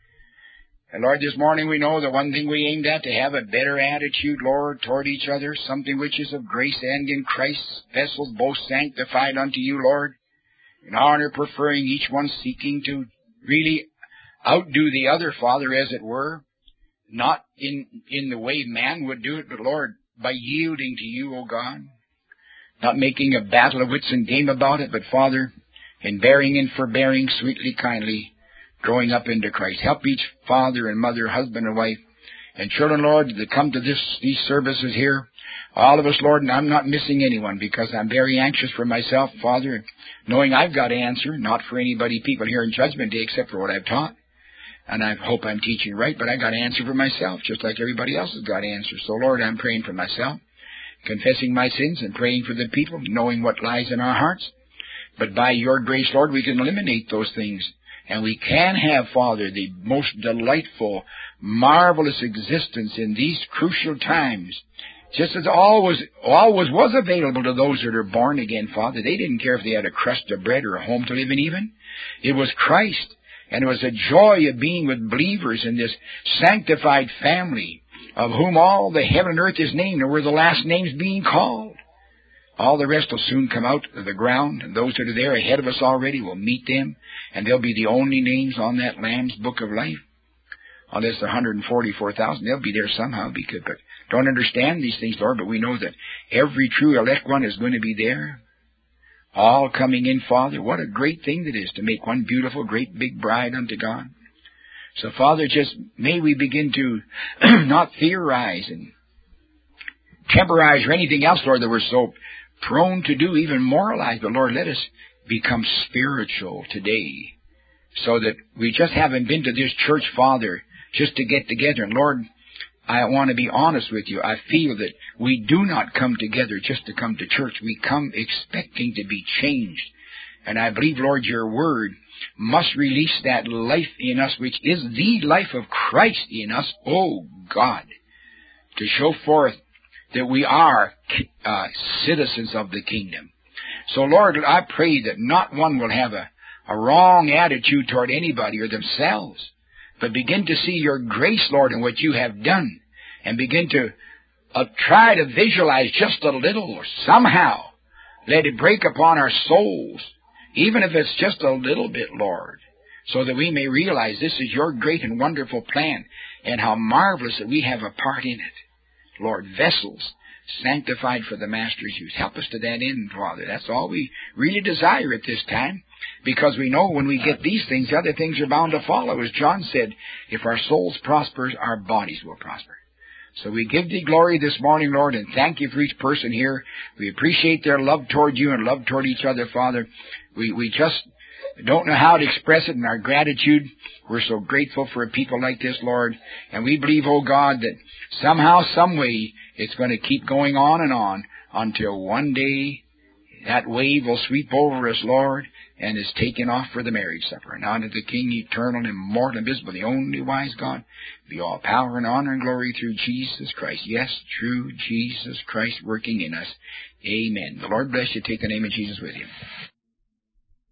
And Lord, this morning we know the one thing we aimed at, to have a better attitude, Lord, toward each other, something which is of grace and in Christ's vessels, both sanctified unto you, Lord, in honor, preferring each one, seeking to really outdo the other, Father, as it were, not in, in the way man would do it, but Lord, by yielding to you, O God, not making a battle of wits and game about it, but Father, in bearing and forbearing, sweetly, kindly, growing up into Christ. Help each father and mother, husband and wife, and children, Lord, that come to this these services here. All of us, Lord, and I'm not missing anyone because I'm very anxious for myself, Father, knowing I've got to answer, not for anybody, people here in Judgment Day, except for what I've taught. And I hope I'm teaching right, but I got to answer for myself, just like everybody else has got to answer. So, Lord, I'm praying for myself, confessing my sins and praying for the people, knowing what lies in our hearts. But by your grace, Lord, we can eliminate those things. And we can have, Father, the most delightful, marvelous existence in these crucial times. Just as always, always was available to those that are born again, Father. They didn't care if they had a crust of bread or a home to live in even. It was Christ. And it was a joy of being with believers in this sanctified family, of whom all the heaven and earth is named, and were the last names being called. All the rest will soon come out of the ground, and those that are there ahead of us already will meet them, and they'll be the only names on that Lamb's Book of Life. Unless the one hundred forty-four thousand, they'll be there somehow, because but don't understand these things, Lord, but we know that every true elect one is going to be there. All coming in, Father. What a great thing that is to make one beautiful, great big bride unto God. So, Father, just may we begin to not theorize and temporize or anything else, Lord, that we're so prone to do, even moralize. But, Lord, let us become spiritual today so that we just haven't been to this church, Father, just to get together. And, Lord, I want to be honest with you. I feel that we do not come together just to come to church. We come expecting to be changed. And I believe, Lord, your word must release that life in us, which is the life of Christ in us, oh God, to show forth that we are uh, citizens of the kingdom. So, Lord, I pray that not one will have a, a wrong attitude toward anybody or themselves, but begin to see your grace, Lord, in what you have done, and begin to uh, try to visualize just a little, or somehow let it break upon our souls, even if it's just a little bit, Lord, so that we may realize this is your great and wonderful plan, and how marvelous that we have a part in it. Lord, vessels sanctified for the Master's use. Help us to that end, Father. That's all we really desire at this time, because we know when we get these things, other things are bound to follow. As John said, if our souls prosper, our bodies will prosper. So we give thee glory this morning, Lord, and thank you for each person here. We appreciate their love toward you and love toward each other, Father. We, we just don't know how to express it in our gratitude. We're so grateful for people like this, Lord. And we believe, oh God, that somehow, some way, it's going to keep going on and on until one day that wave will sweep over us, Lord, and is taken off for the marriage supper. And unto the King, eternal, immortal, invisible, the only wise God, be all power and honor and glory through Jesus Christ. Yes, true Jesus Christ working in us. Amen. The Lord bless you. Take the name of Jesus with you.